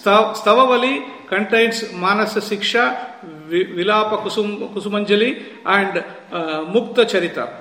Stavavali contains Manasa Siksha, Vilapa Kusum, Kusumanjali and uh, Mukta Charita.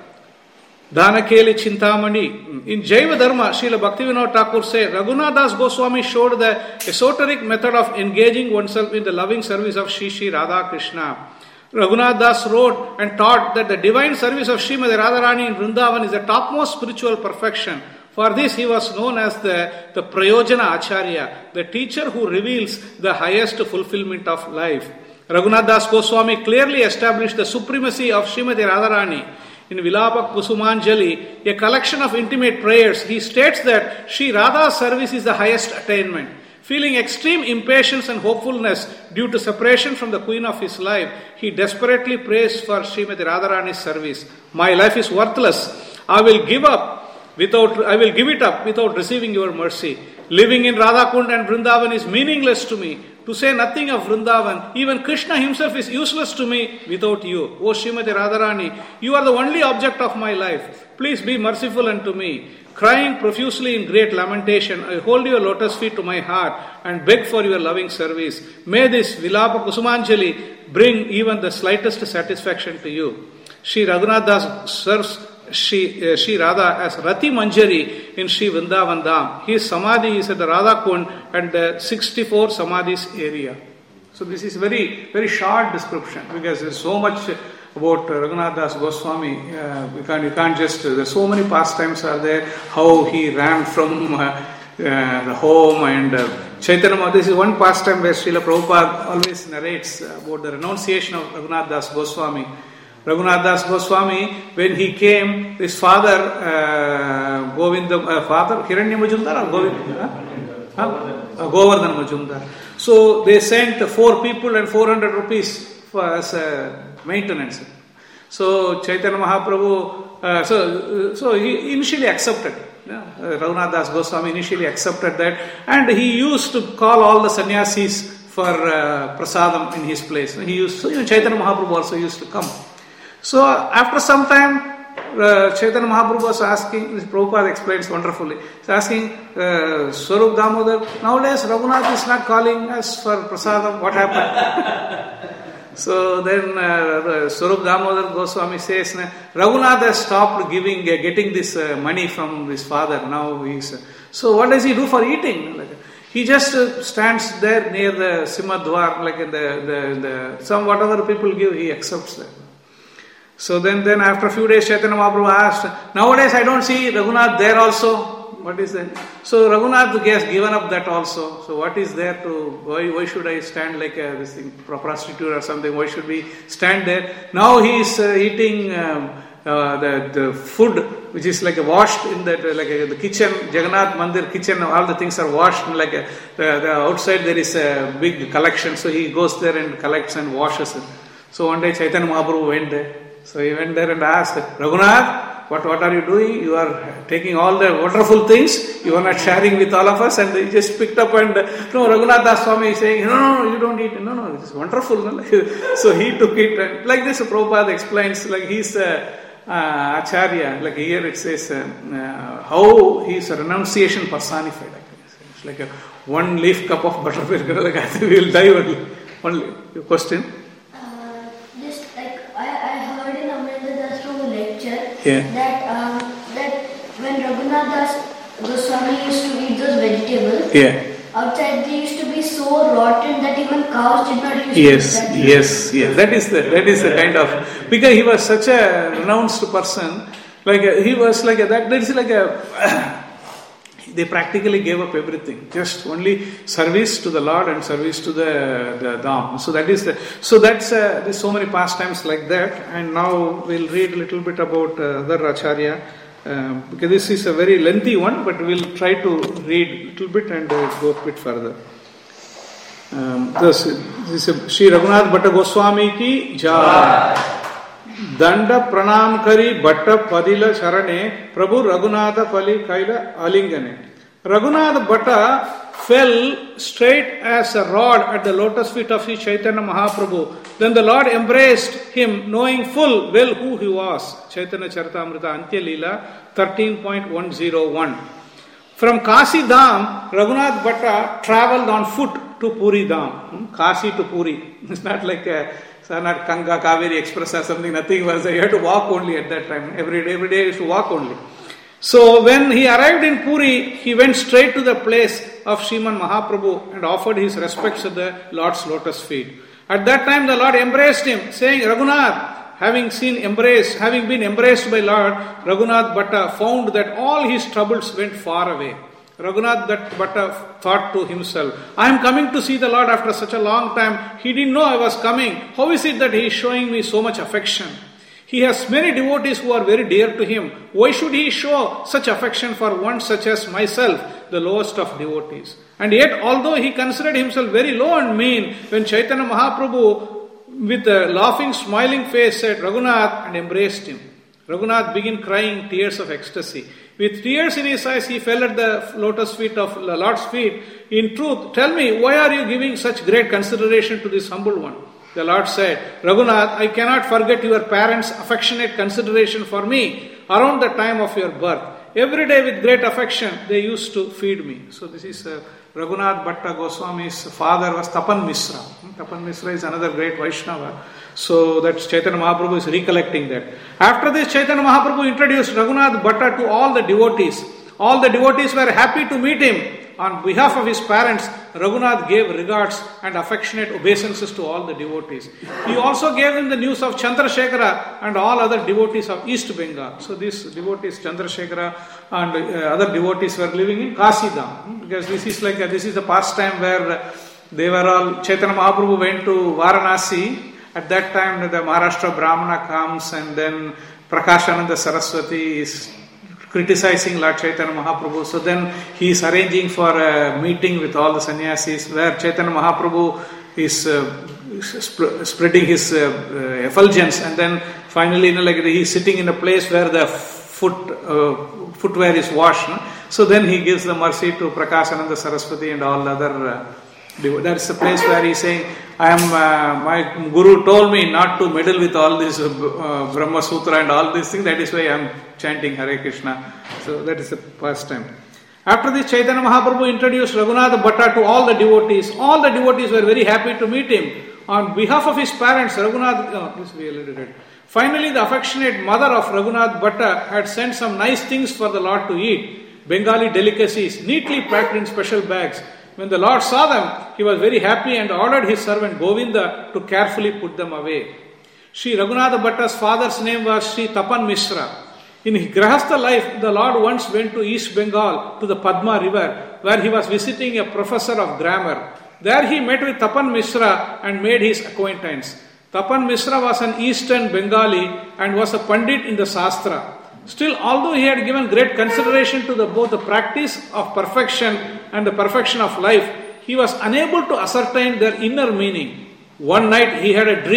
Dhanakeli Chintamani. In Jaiva Dharma, Srila Bhaktivinoda Thakur said, Raghunath Das Goswami showed the esoteric method of engaging oneself in the loving service of Shri Shri Radha Krishna. Raghunath Das wrote and taught that the divine service of Srimati Radharani in Vrindavan is the topmost spiritual perfection. For this he was known as the, the Prayojana Acharya, the teacher who reveals the highest fulfillment of life. Raghunath Das Goswami clearly established the supremacy of Srimati Radharani. In Vilapa Kusumanjali, a collection of intimate prayers, he states that Sri Radha's service is the highest attainment. Feeling extreme impatience and hopefulness due to separation from the queen of his life, he desperately prays for Srimati Radharani's service. My life is worthless. I will give up without, I will give it up without receiving your mercy. Living in Radha Kund and Vrindavan is meaningless to me. To say nothing of Vrindavan, even Krishna himself is useless to me without you. O Srimati Radharani, you are the only object of my life. Please be merciful unto me. Crying profusely in great lamentation, I hold your lotus feet to my heart and beg for your loving service. May this Vilapa Kusumanjali bring even the slightest satisfaction to you. Sri Raghunath Das serves Shri, uh, Shri Radha as Rati Manjari in Shri Vrindavan Dham. His Samadhi is at the Radha Kund and the sixty-four Samadhis area. So this is very, very short description because there is so much about uh, Raghunath Das Goswami. Uh, we can't, you can't just, uh, there so many pastimes are there, how he ran from uh, uh, the home and uh, Chaitanya. This is one pastime where Srila Prabhupada always narrates about the renunciation of Raghunath Das Goswami. Raghunath Das Goswami, when he came, his father, uh, Govinda, uh, father, Hiranya Majumdar or Govinda? Huh? Uh, Govardhan Majumdar. So they sent four people and four hundred rupees for as uh, maintenance. So Chaitanya Mahaprabhu, uh, so, so he initially accepted. Yeah, uh, Raghunath Das Goswami initially accepted that, and he used to call all the sannyasis for uh, prasadam in his place. He used, so even Chaitanya Mahaprabhu also used to come. So after some time, uh, Chaitanya Mahaprabhu was asking, Prabhupada explains wonderfully, he's asking uh, Swarup Damodar, nowadays Raghunath is not calling us for prasadam, what happened? So then uh, Swarup Damodar Goswami says, Raghunath has stopped giving, uh, getting this uh, money from his father, now he's, uh, so what does he do for eating? Like, he just uh, stands there near the Simhadwar, like in the, the, the, some whatever people give, he accepts that. So then, then after a few days, Chaitanya Mahaprabhu asked, nowadays I don't see Raghunath there also. What is that? So Raghunath has given up that also. So what is there to, why, why should I stand like a this thing, prostitute or something? Why should we stand there? Now he is uh, eating um, uh, the, the food which is like a washed in that, uh, like a, the kitchen, Jagannath Mandir kitchen, all the things are washed. Like a, the, the outside there is a big collection. So he goes there and collects and washes it. So one day Chaitanya Mahaprabhu went there. So he went there and asked, Raghunath, what, what are you doing? You are taking all the wonderful things, you are not sharing with all of us. And he just picked up and, no, Raghunath Das Swami is saying, no, no, no, you don't eat it. No, no, it's wonderful. No? So he took it. And like this, Prabhupada explains, like he's a uh, Acharya. Like here it says, uh, uh, how he's a renunciation personified. It's like a one leaf cup of buttermilk. Like I think we'll die only. Only. Your question? Uh, just like I, I heard in Amrita Das from a lecture Yeah. that um, that when Raghunath Das Goswami used to eat those vegetables, Yeah. outside they used to be so rotten that even cows did not use Yes, to eat that. yes, yes. That is the that is the kind of, because he was such a renounced person. Like a, he was like a, that. That is like a. They practically gave up everything, just only service to the Lord and service to the the Dham. So that is the. So that's uh, there's so many pastimes like that. And now we'll read a little bit about uh, other Acharya. Um, because this is a very lengthy one, but we'll try to read a little bit and uh, go a bit further. Um, this, this is Sri Raghunath Bhatta Goswami ki jai. Danda pranam kari Bhatta padila charane Prabhu Raghunatha pali kaila alingane. Raghunath Bhatta fell straight as a rod at the lotus feet of Sri Chaitanya Mahaprabhu. Then the Lord embraced him, knowing full well who he was. Chaitanya Charitamrita Antya Leela thirteen point one oh one. From Kasi Dham, Raghunath Bhatta travelled on foot to Puri Dham. Kasi to Puri. It's not like a, it's not Kanga Kaveri Express or something. Nothing was there. You had to walk only at that time. Every day, every day you used to walk only. So when he arrived in Puri, he went straight to the place of Sriman Mahaprabhu and offered his respects at the Lord's lotus feet. At that time the Lord embraced him, saying, Raghunath, having seen embrace, having been embraced by Lord, Raghunath Bhatta found that all his troubles went far away. Raghunath Bhatta thought to himself, I am coming to see the Lord after such a long time. He didn't know I was coming. How is it that he is showing me so much affection? He has many devotees who are very dear to him. Why should he show such affection for one such as myself, the lowest of devotees? And yet, although he considered himself very low and mean, when Chaitanya Mahaprabhu, with a laughing, smiling face, said, Raghunath, and embraced him, Raghunath began crying tears of ecstasy. With tears in his eyes, he fell at the lotus feet of the Lord's feet. In truth, tell me, why are you giving such great consideration to this humble one? The Lord said, Raghunath, I cannot forget your parents' affectionate consideration for me around the time of your birth. Every day with great affection, they used to feed me. So this is uh, Raghunath Bhatta Goswami's father was Tapan Misra. Tapan Misra is another great Vaishnava. So that Chaitanya Mahaprabhu is recollecting that. After this, Chaitanya Mahaprabhu introduced Raghunath Bhatta to all the devotees. All the devotees were happy to meet him. On behalf of his parents, Raghunath gave regards and affectionate obeisances to all the devotees. He also gave them the news of Chandrasekhara and all other devotees of East Bengal. So these devotees, Chandrasekhara and uh, other devotees were living in Kasidham. Because this is like a, this is the pastime where they were all, Chaitanya Mahaprabhu went to Varanasi. At that time the Maharashtra Brahmana comes and then Prakashananda Saraswati is criticizing Lord Chaitanya Mahaprabhu. So then he is arranging for a meeting with all the sannyasis where Chaitanya Mahaprabhu is uh, sp- spreading his uh, uh, effulgence, and then finally, you know, like he is sitting in a place where the foot uh, footwear is washed. No? So then he gives the mercy to Prakashananda Saraswati and all other uh, that's the place where he is saying, I am, uh, my Guru told me not to meddle with all this uh, uh, Brahma Sutra and all these things. That is why I am chanting Hare Krishna. So that is the first time. After this, Chaitanya Mahaprabhu introduced Raghunath Bhatta to all the devotees. All the devotees were very happy to meet him. On behalf of his parents, Raghunath, oh, this we already read. Finally, the affectionate mother of Raghunath Bhatta had sent some nice things for the Lord to eat. Bengali delicacies, neatly packed in special bags. When the Lord saw them, he was very happy and ordered his servant Govinda to carefully put them away. Sri Raghunath Bhatta's father's name was Sri Tapan Misra. In his Grahastha life, the Lord once went to East Bengal to the Padma river, where he was visiting a professor of grammar. There he met with Tapan Misra and made his acquaintance. Tapan Misra was an Eastern Bengali and was a Pandit in the Shastra. Still, although he had given great consideration to the, both the practice of perfection and the perfection of life, he was unable to ascertain their inner meaning. One night he had a dream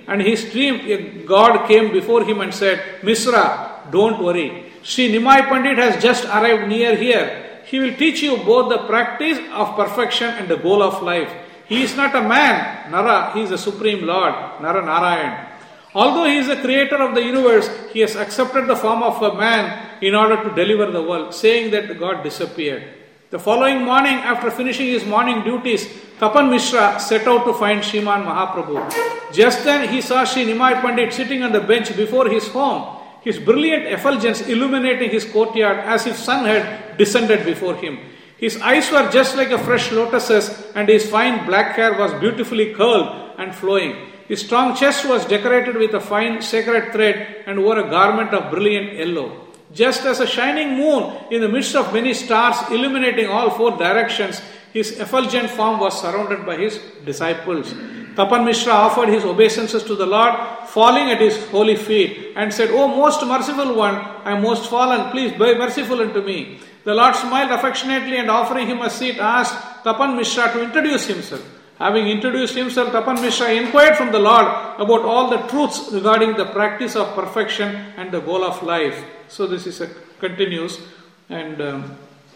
and his dream a god came before him and said, Misra, don't worry. Sri Nimai Pandit has just arrived near here. He will teach you both the practice of perfection and the goal of life. He is not a man, Nara, he is the Supreme Lord, Nara Narayan. Although he is the creator of the universe, he has accepted the form of a man in order to deliver the world, saying that God disappeared. The following morning, after finishing his morning duties, Tapan Mishra set out to find Shriman Mahaprabhu. Just then he saw Sri Nimai Pandit sitting on the bench before his home, his brilliant effulgence illuminating his courtyard as if sun had descended before him. His eyes were just like a fresh lotuses, and his fine black hair was beautifully curled and flowing. His strong chest was decorated with a fine sacred thread and wore a garment of brilliant yellow. Just as a shining moon in the midst of many stars illuminating all four directions, his effulgent form was surrounded by his disciples. Tapan Mishra offered his obeisances to the Lord, falling at his holy feet, and said, O most merciful one, I am most fallen, please be merciful unto me. The Lord smiled affectionately and offering him a seat asked Tapan Mishra to introduce himself. Having introduced himself, Tapan Mishra inquired from the Lord about all the truths regarding the practice of perfection and the goal of life. So this is a continues and um,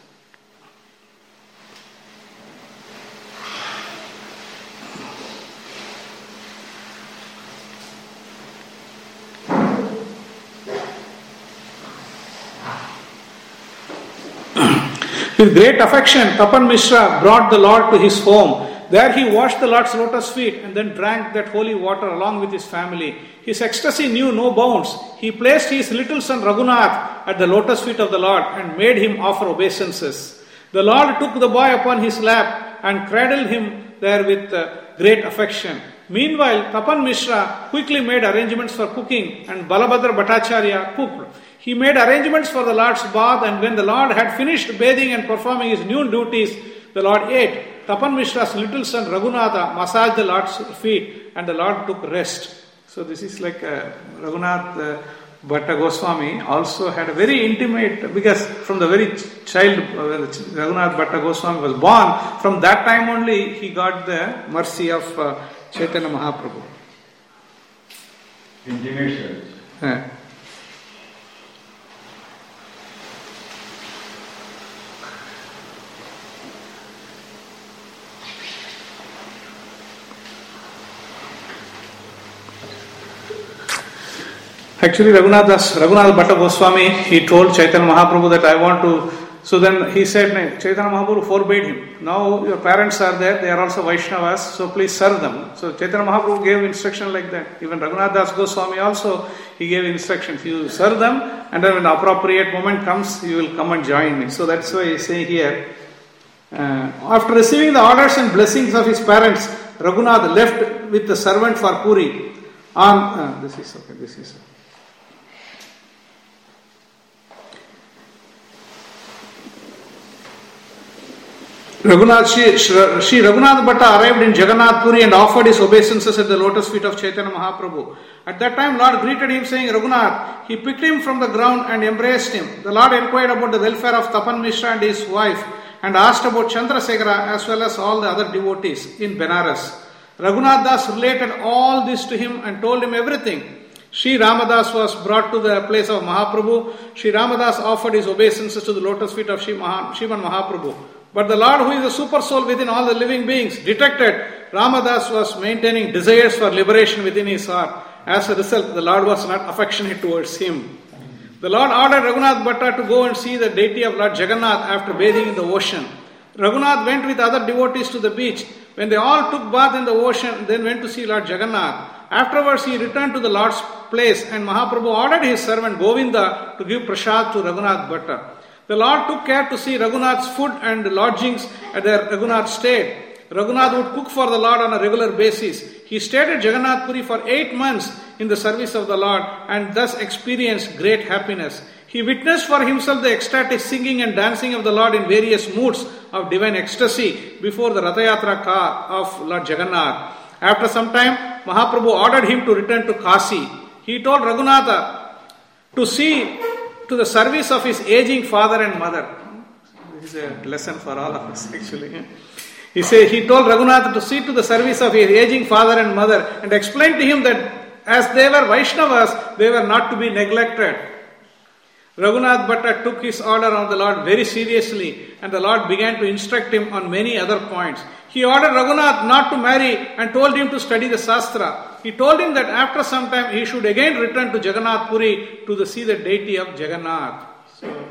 with great affection, Tapan Mishra brought the Lord to his home. There he washed the Lord's lotus feet and then drank that holy water along with his family. His ecstasy knew no bounds. He placed his little son Raghunath at the lotus feet of the Lord and made him offer obeisances. The Lord took the boy upon his lap and cradled him there with uh, great affection. Meanwhile, Tapan Mishra quickly made arrangements for cooking, and Balabhadra Bhattacharya cooked. He made arrangements for the Lord's bath, and when the Lord had finished bathing and performing his noon duties, the Lord ate. Tapan Mishra's little son Raghunatha massaged the Lord's feet, and the Lord took rest. So this is like uh, Raghunath uh, Bhatta Goswami also had a very intimate, because from the very child uh, when Raghunath Bhatta Goswami was born, from that time only he got the mercy of uh, Chaitanya Mahaprabhu. Intimate church. Yeah. Actually, Raghunath Das, Raghunath Bhatta Goswami, he told Chaitanya Mahaprabhu that I want to, so then he said, Chaitanya Mahaprabhu forbade him. Now your parents are there, they are also Vaishnavas, so please serve them. So Chaitanya Mahaprabhu gave instruction like that. Even Raghunath Das Goswami also, he gave instructions. You serve them, and then when the appropriate moment comes, you will come and join me. So that's why he say here, uh, after receiving the orders and blessings of his parents, Raghunath left with the servant for Puri. On, uh, this is okay, this is okay. Raghunath, Shri, Shri Raghunath Bhatta arrived in Jagannath Puri and offered his obeisances at the lotus feet of Chaitanya Mahaprabhu. At that time, Lord greeted him saying, Raghunath. He picked him from the ground and embraced him. The Lord inquired about the welfare of Tapan Mishra and his wife and asked about Chandrasekhara as well as all the other devotees in Benares. Raghunath Das related all this to him and told him everything. Sri Ramadas was brought to the place of Mahaprabhu. Sri Ramadas offered his obeisances to the lotus feet of Sriman Mahaprabhu. But the Lord, who is the super soul within all the living beings, detected Ramadas was maintaining desires for liberation within his heart. As a result, the Lord was not affectionate towards him. The Lord ordered Raghunath Bhatta to go and see the deity of Lord Jagannath after bathing in the ocean. Raghunath went with other devotees to the beach. When they all took bath in the ocean, then went to see Lord Jagannath. Afterwards, he returned to the Lord's place, and Mahaprabhu ordered his servant Govinda to give prasad to Raghunath Bhatta. The Lord took care to see Raghunath's food and lodgings at the Raghunath stayed. Raghunath would cook for the Lord on a regular basis. He stayed at Jagannath Puri for eight months in the service of the Lord and thus experienced great happiness. He witnessed for himself the ecstatic singing and dancing of the Lord in various moods of divine ecstasy before the Rathayatra car of Lord Jagannath. After some time, Mahaprabhu ordered him to return to Kasi. He told Raghunatha to see to the service of his aging father and mother. This is a lesson for all of us actually. He said, he told Raghunath to see to the service of his aging father and mother and explained to him that as they were Vaishnavas, they were not to be neglected. Raghunath Bhatta took his order on the Lord very seriously, and the Lord began to instruct him on many other points. He ordered Raghunath not to marry and told him to study the Shastra. He told him that after some time he should again return to Jagannath Puri to the, see the deity of Jagannath. So,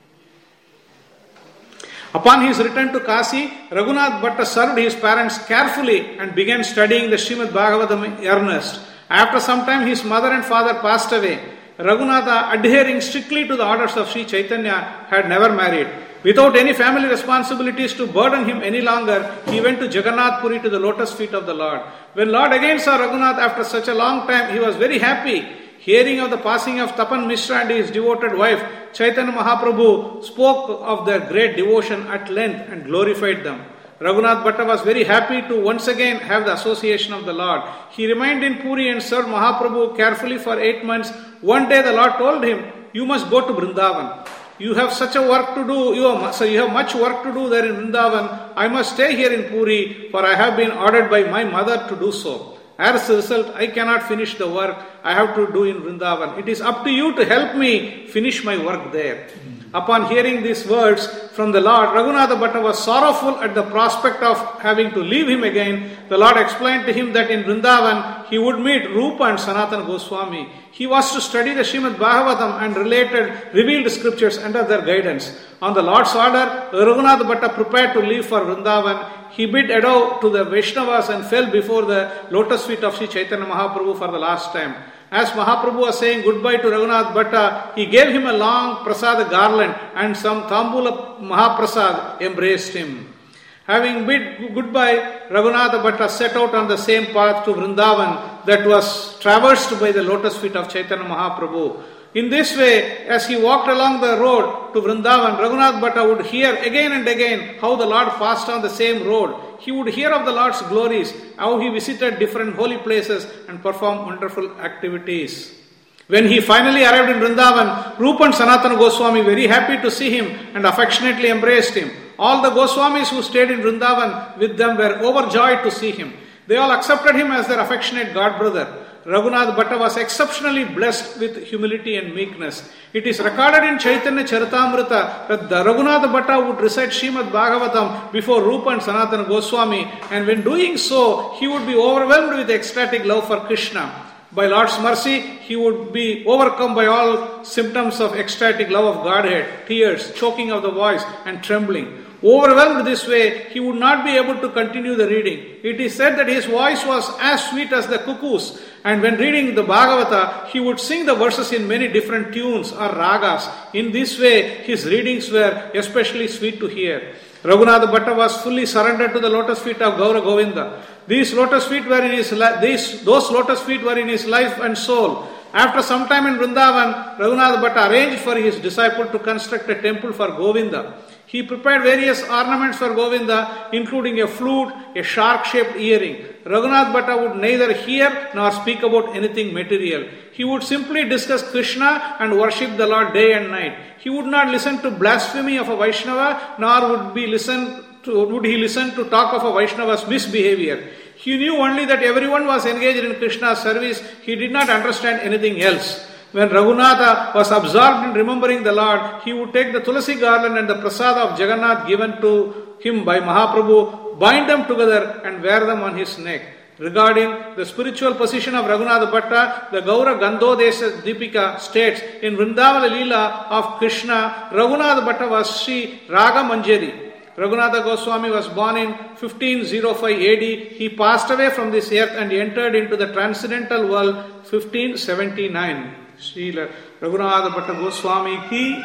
upon his return to Kasi, Raghunath Bhatta served his parents carefully and began studying the Srimad Bhagavatam in earnest. After some time, his mother and father passed away. Raghunatha, adhering strictly to the orders of Sri Chaitanya, had never married. Without any family responsibilities to burden him any longer, he went to Jagannath Puri to the lotus feet of the Lord. When Lord again saw Raghunath after such a long time, he was very happy. Hearing of the passing of Tapan Mishra and his devoted wife, Chaitanya Mahaprabhu spoke of their great devotion at length and glorified them. Raghunath Bhatta was very happy to once again have the association of the Lord. He remained in Puri and served Mahaprabhu carefully for eight months. One day the Lord told him, "You must go to Vrindavan. You have such a work to do, you have, so you have much work to do there in Vrindavan. I must stay here in Puri, for I have been ordered by my mother to do so. As a result, I cannot finish the work I have to do in Vrindavan. It is up to you to help me finish my work there." Upon hearing these words from the Lord, Raghunatha Bhatta was sorrowful at the prospect of having to leave him again. The Lord explained to him that in Vrindavan he would meet Rupa and Sanatana Goswami. He was to study the Srimad Bhagavatam and related revealed scriptures under their guidance. On the Lord's order, Raghunatha Bhatta prepared to leave for Vrindavan. He bid adieu to the Vaishnavas and fell before the lotus feet of Sri Chaitanya Mahaprabhu for the last time. As Mahaprabhu was saying goodbye to Raghunath Bhatta, he gave him a long prasad garland and some Thambula Mahaprasad embraced him. Having bid goodbye, Raghunatha Bhatta set out on the same path to Vrindavan that was traversed by the lotus feet of Chaitanya Mahaprabhu. In this way, as he walked along the road to Vrindavan, Raghunath Bhatta would hear again and again how the Lord passed on the same road. He would hear of the Lord's glories, how he visited different holy places and performed wonderful activities. When he finally arrived in Vrindavan, Rupa and Sanatana Goswami were very happy to see him and affectionately embraced him. All the Goswamis who stayed in Vrindavan with them were overjoyed to see him. They all accepted him as their affectionate god brother. Raghunath Bhatta was exceptionally blessed with humility and meekness. It is recorded in Chaitanya Charitamrita that the Raghunath Bhatta would recite Srimad Bhagavatam before Rupa and Sanatana Goswami, and when doing so, he would be overwhelmed with ecstatic love for Krishna. By Lord's mercy, he would be overcome by all symptoms of ecstatic love of Godhead, tears, choking of the voice, and trembling. Overwhelmed this way, he would not be able to continue the reading. It is said that his voice was as sweet as the cuckoos, and when reading the Bhagavata, he would sing the verses in many different tunes or ragas. In this way, his readings were especially sweet to hear. Raghunatha Bhatta was fully surrendered to the lotus feet of Gaura Govinda. These lotus feet were in his li- these those lotus feet were in his life and soul. After some time in Vrindavan, Raghunatha Bhatta arranged for his disciple to construct a temple for Govinda. He prepared various ornaments for Govinda, including a flute, a shark-shaped earring. Raghunath Bhatta would neither hear nor speak about anything material. He would simply discuss Krishna and worship the Lord day and night. He would not listen to blasphemy of a Vaishnava, nor would be listen to, would he listen to talk of a Vaishnava's misbehavior. He knew only that everyone was engaged in Krishna's service. He did not understand anything else. When Raghunatha was absorbed in remembering the Lord, he would take the Tulasi garland and the prasad of Jagannath given to him by Mahaprabhu, bind them together and wear them on his neck. Regarding the spiritual position of Raghunatha Bhatta, the Gaura Gandhodesha Deepika states, in Vrindavana Leela of Krishna, Raghunatha Bhatta was Sri Raga Manjari. Raghunatha Goswami was born in fifteen oh five A D. He passed away from this earth and entered into the transcendental world fifteen seventy-nine. Sri Raghunatha Bhatta Goswami ki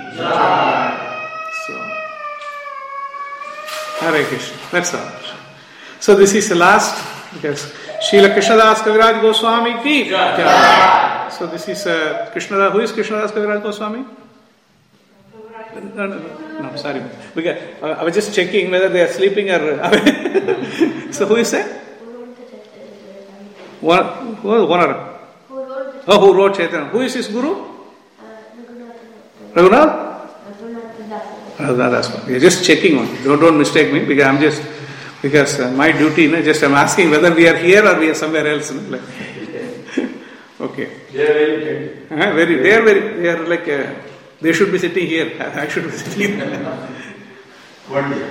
Jai. So, Hare Krishna. That's all. So this is the last, because Srila Krishnadas Kaviraj Goswami ki Jai. So this is uh, Krishnadas. Who is Krishnadas Kaviraj Goswami? No, no, no, no, sorry. Because uh, I was just checking whether they are sleeping or. So who is that? One, who, one or? Oh, who wrote Chaitanya? Who is his guru? Raghunath? Raghunath Das. We are just checking on. Don't, don't mistake me, because I'm just, because uh, my duty, you know, just I'm asking whether we are here or we are somewhere else. You know, like. Okay. Okay. They are very attentive. Uh, very, they are very, they are like, uh, they should be sitting here. I should be sitting here. One day.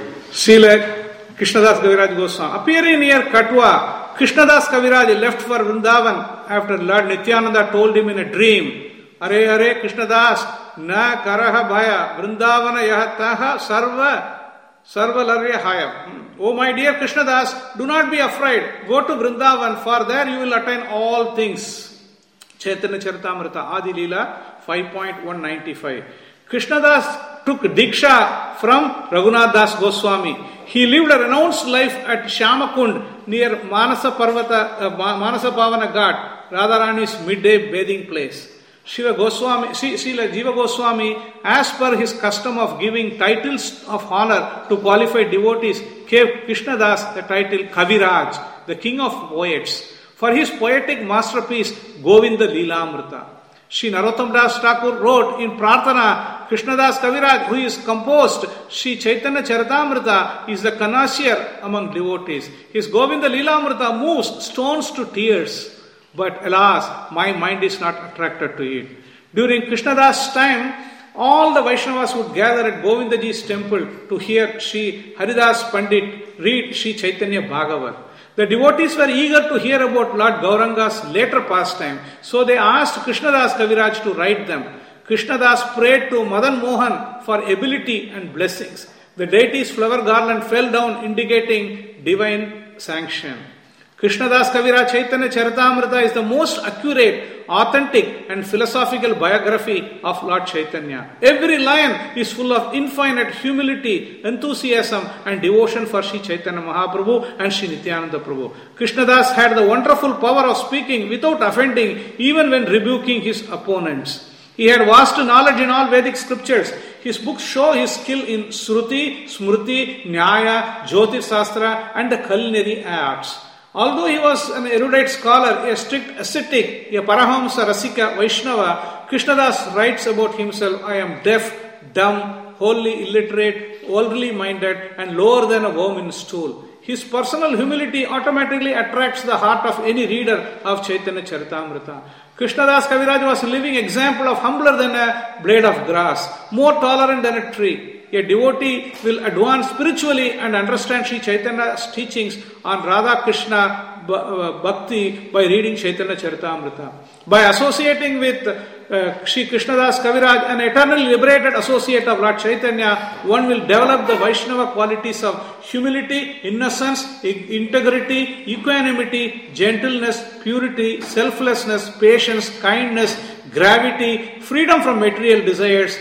Srila Krishnadas Kaviraj Goswami. Appearing near Katwa, Krishnadas Kaviraj left for Vrindavan after Lord Nityananda told him in a dream, Are, are, Krishnadas, na karaha bhaya, Vrindavana yahataha sarva, sarva larya haya. Oh my dear Krishnadas, do not be afraid. Go to Vrindavan, for there you will attain all things. Chaitanya Charitamrita, Adi Leela, five point one ninety-five. Krishnadas took Diksha from Raghunath Das Goswami. He lived a renounced life at Shyamakund near Manasa Parvata, uh, Manasa Pavana Ghat, Radharani's midday bathing place. Shiva Goswami, Srila Jiva Goswami, as per his custom of giving titles of honor to qualified devotees, gave Krishnadas the title Kaviraj, the king of poets, for his poetic masterpiece Govinda Leelamrita. Shri Narottam Das Thakur wrote in Prarthana, Krishnadas Kaviraj, who is composed Shri Chaitanya Charitamrita, is the connoisseur among devotees. His Govinda Leelamrita moves stones to tears. But alas, my mind is not attracted to it. During Krishnadas' time, all the Vaishnavas would gather at Govindaji's temple to hear Shri Haridas Pandit read Shri Chaitanya Bhagavat. The devotees were eager to hear about Lord Gauranga's later pastime, so they asked Krishnadas Kaviraj to write them. Krishnadas prayed to Madan Mohan for ability and blessings. The deity's flower garland fell down, indicating divine sanction. Krishnadas Kaviraj Chaitanya Charitamrita is the most accurate, authentic and philosophical biography of Lord Chaitanya. Every line is full of infinite humility, enthusiasm and devotion for Sri Chaitanya Mahaprabhu and Sri Nityananda Prabhu. Krishnadas had the wonderful power of speaking without offending, even when rebuking his opponents. He had vast knowledge in all Vedic scriptures. His books show his skill in Shruti, Smriti, Nyaya, Jyotir Shastra and the culinary arts. Although he was an erudite scholar, a strict ascetic, a Parahamsa Rasika Vaishnava, Krishnadas writes about himself, I am deaf, dumb, wholly illiterate, worldly minded and lower than a worm in stool. His personal humility automatically attracts the heart of any reader of Chaitanya Charitamrita. Krishnadas Kaviraj was a living example of humbler than a blade of grass, more tolerant than a tree. A devotee will advance spiritually and understand Sri Chaitanya's teachings on Radha Krishna Bhakti by reading Chaitanya Charitamrita. By associating with uh, Sri Krishnadas Kaviraj, an eternally liberated associate of Lord Chaitanya, one will develop the Vaishnava qualities of humility, innocence, integrity, equanimity, gentleness, purity, selflessness, patience, kindness, gravity, freedom from material desires,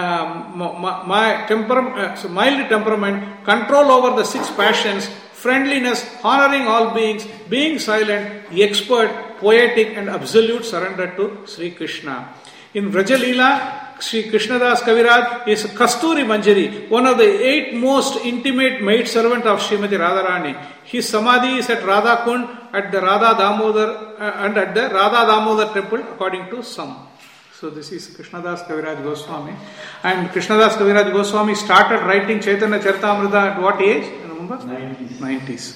Um, my, my temper, uh, so mild temperament, control over the six passions, friendliness, honoring all beings, being silent, expert, poetic and absolute surrender to Sri Krishna. In Vraja Leela, Sri Krishnadas Kaviraj is Kasturi Manjari, one of the eight most intimate maid servant of Srimati Radharani. His samadhi is at Radha Kund, at the Radha Damodar uh, and at the Radha Damodar temple according to some. So this is Krishnadas Kaviraj Goswami. And Krishnadas Kaviraj Goswami started writing Chaitanya Charitamrita at what age? Remember? nineties. nineties.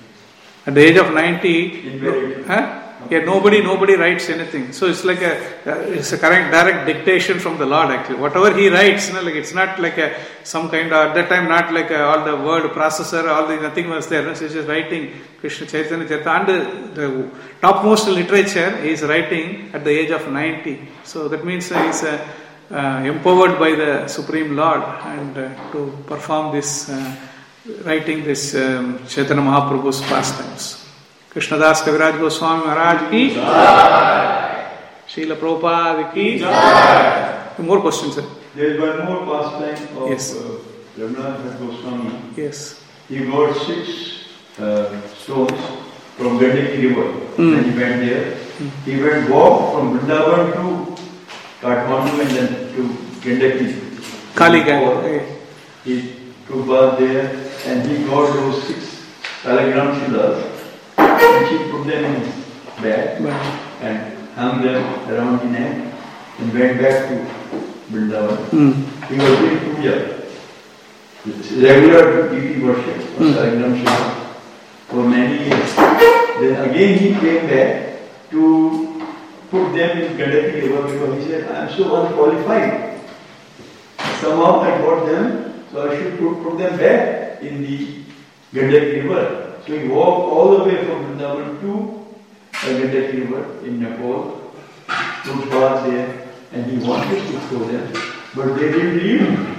At the age of ninety, huh? Yeah, nobody, nobody writes anything. So it's like a, it's a correct, direct dictation from the Lord actually. Whatever he writes, you know, like it's not like a, some kind of, at that time not like a, all the word processor, all the, nothing was there. No? So he's just writing Krishna Chaitanya Charitamrita. And the, the topmost literature he is writing at the age of ninety. So that means uh, he's uh, uh, empowered by the Supreme Lord and uh, to perform this, uh, writing this um, Chaitanya Mahaprabhu's pastimes. Krishnadas Kaviraj Goswami Maharaj ki Jai. Srila Prabhupada ki Jai. More questions, sir? There is one more pastime of yes. uh, Raghunath Goswami. Yes. He got six uh, stones from Gandaki river. Mm. When he went there, mm. he went walk from Vrindavan to Kathmandu and then to Gandaki. Kali Ganga. He took bath there and he got those six telegram shilas. And she put them in his bag and hung them around his neck and went back to Vrindavan. Mm. He was doing puja, regular deity worship of mm. Saragram Shiva for many years. Then again he came back to put them in Gandaki river because he said, I am so unqualified. Somehow I got them, so I should put, put them back in the Gandaki river. So he walked all the way from Vrindavan to the Gandaki river in Nepal, two paths there, and he wanted to throw them, but they didn't leave him.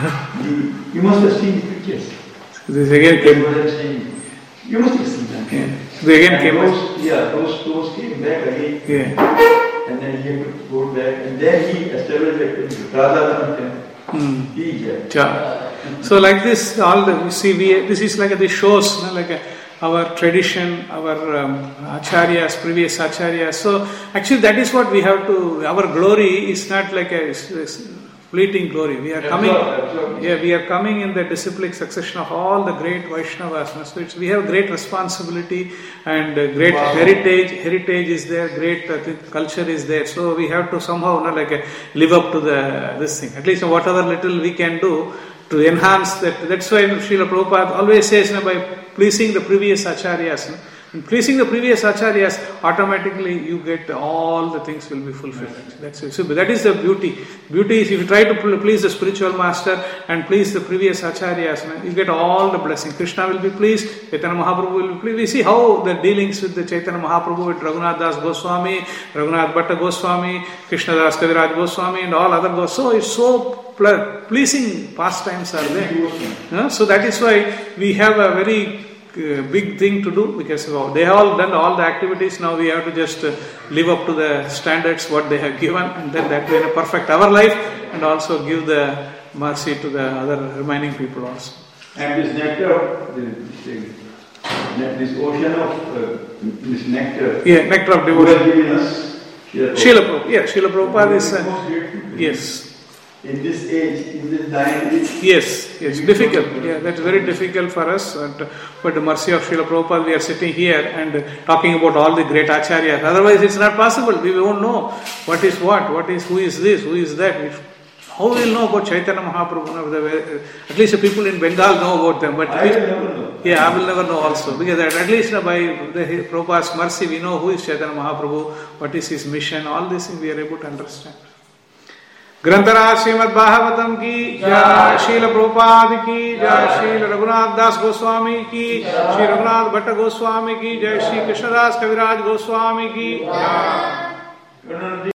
the, you must have seen the pictures. This again came. What I'm saying. You must have seen them. Yeah. They again and came. Those, yeah, those those came back again. Yeah. And then he had to go back, and then he established a Radha temple. Mm. He, yeah. Yeah. So like this, all the you see, we this is like a, this shows, you know, like a, our tradition, our um, acharyas, previous acharyas. So actually, that is what we have to. Our glory is not like a. It's, it's, fleeting glory. We are coming, yeah, we are coming in the disciplic succession of all the great Vaishnavas. So it's, we have great responsibility and uh, great wow. heritage. Heritage is there, great uh, culture is there. So we have to somehow, you know, like uh, live up to the this thing. At least whatever little we can do to enhance that. That's why Srila Prabhupada always says, you know, by pleasing the previous acharyas. You know, in pleasing the previous acharyas, automatically you get all the things will be fulfilled. That's it. So that is the beauty. Beauty is if you try to please the spiritual master and please the previous acharyas, you get all the blessing. Krishna will be pleased, Chaitanya Mahaprabhu will be pleased. We see how the dealings with the Chaitanya Mahaprabhu, with Raghunath Das Goswami, Raghunath Bhatta Goswami, Krishna Das Kaviraj Goswami and all other Goswami. So it's so pleasing pastimes are there. So that is why we have a very Uh, big thing to do, because well, they have all done all the activities. Now we have to just uh, live up to the standards what they have given, and then that way perfect our life and also give the mercy to the other remaining people also. And this nectar, this, this ocean of uh, this nectar, yeah, nectar of devotion. Who has given us Srila Prabhupada. Yeah, Srila Prabhupada is uh, yes. In this age, in this dying age. Yes, it's difficult. Yeah, that's very difficult for us. And for the mercy of Srila Prabhupada, we are sitting here and talking about all the great acharyas. Otherwise, it's not possible. We won't know what is what, what is, who is this, who is that. How will we know about Chaitanya Mahaprabhu? At least the people in Bengal know about them. But I will never know. Yeah, I will never know also. Because at least by the Prabhupada's mercy, we know who is Chaitanya Mahaprabhu, what is his mission, all these things we are able to understand. ग्रंथराज Shrimad Bhagavatam की जय, श्रील प्रभुपाद की जय, श्रील रघुनाथ दास गोस्वामी की, श्री रघुनाथ भट्ट गोस्वामी की जय, श्री कृष्णदास कविराज गोस्वामी की जय।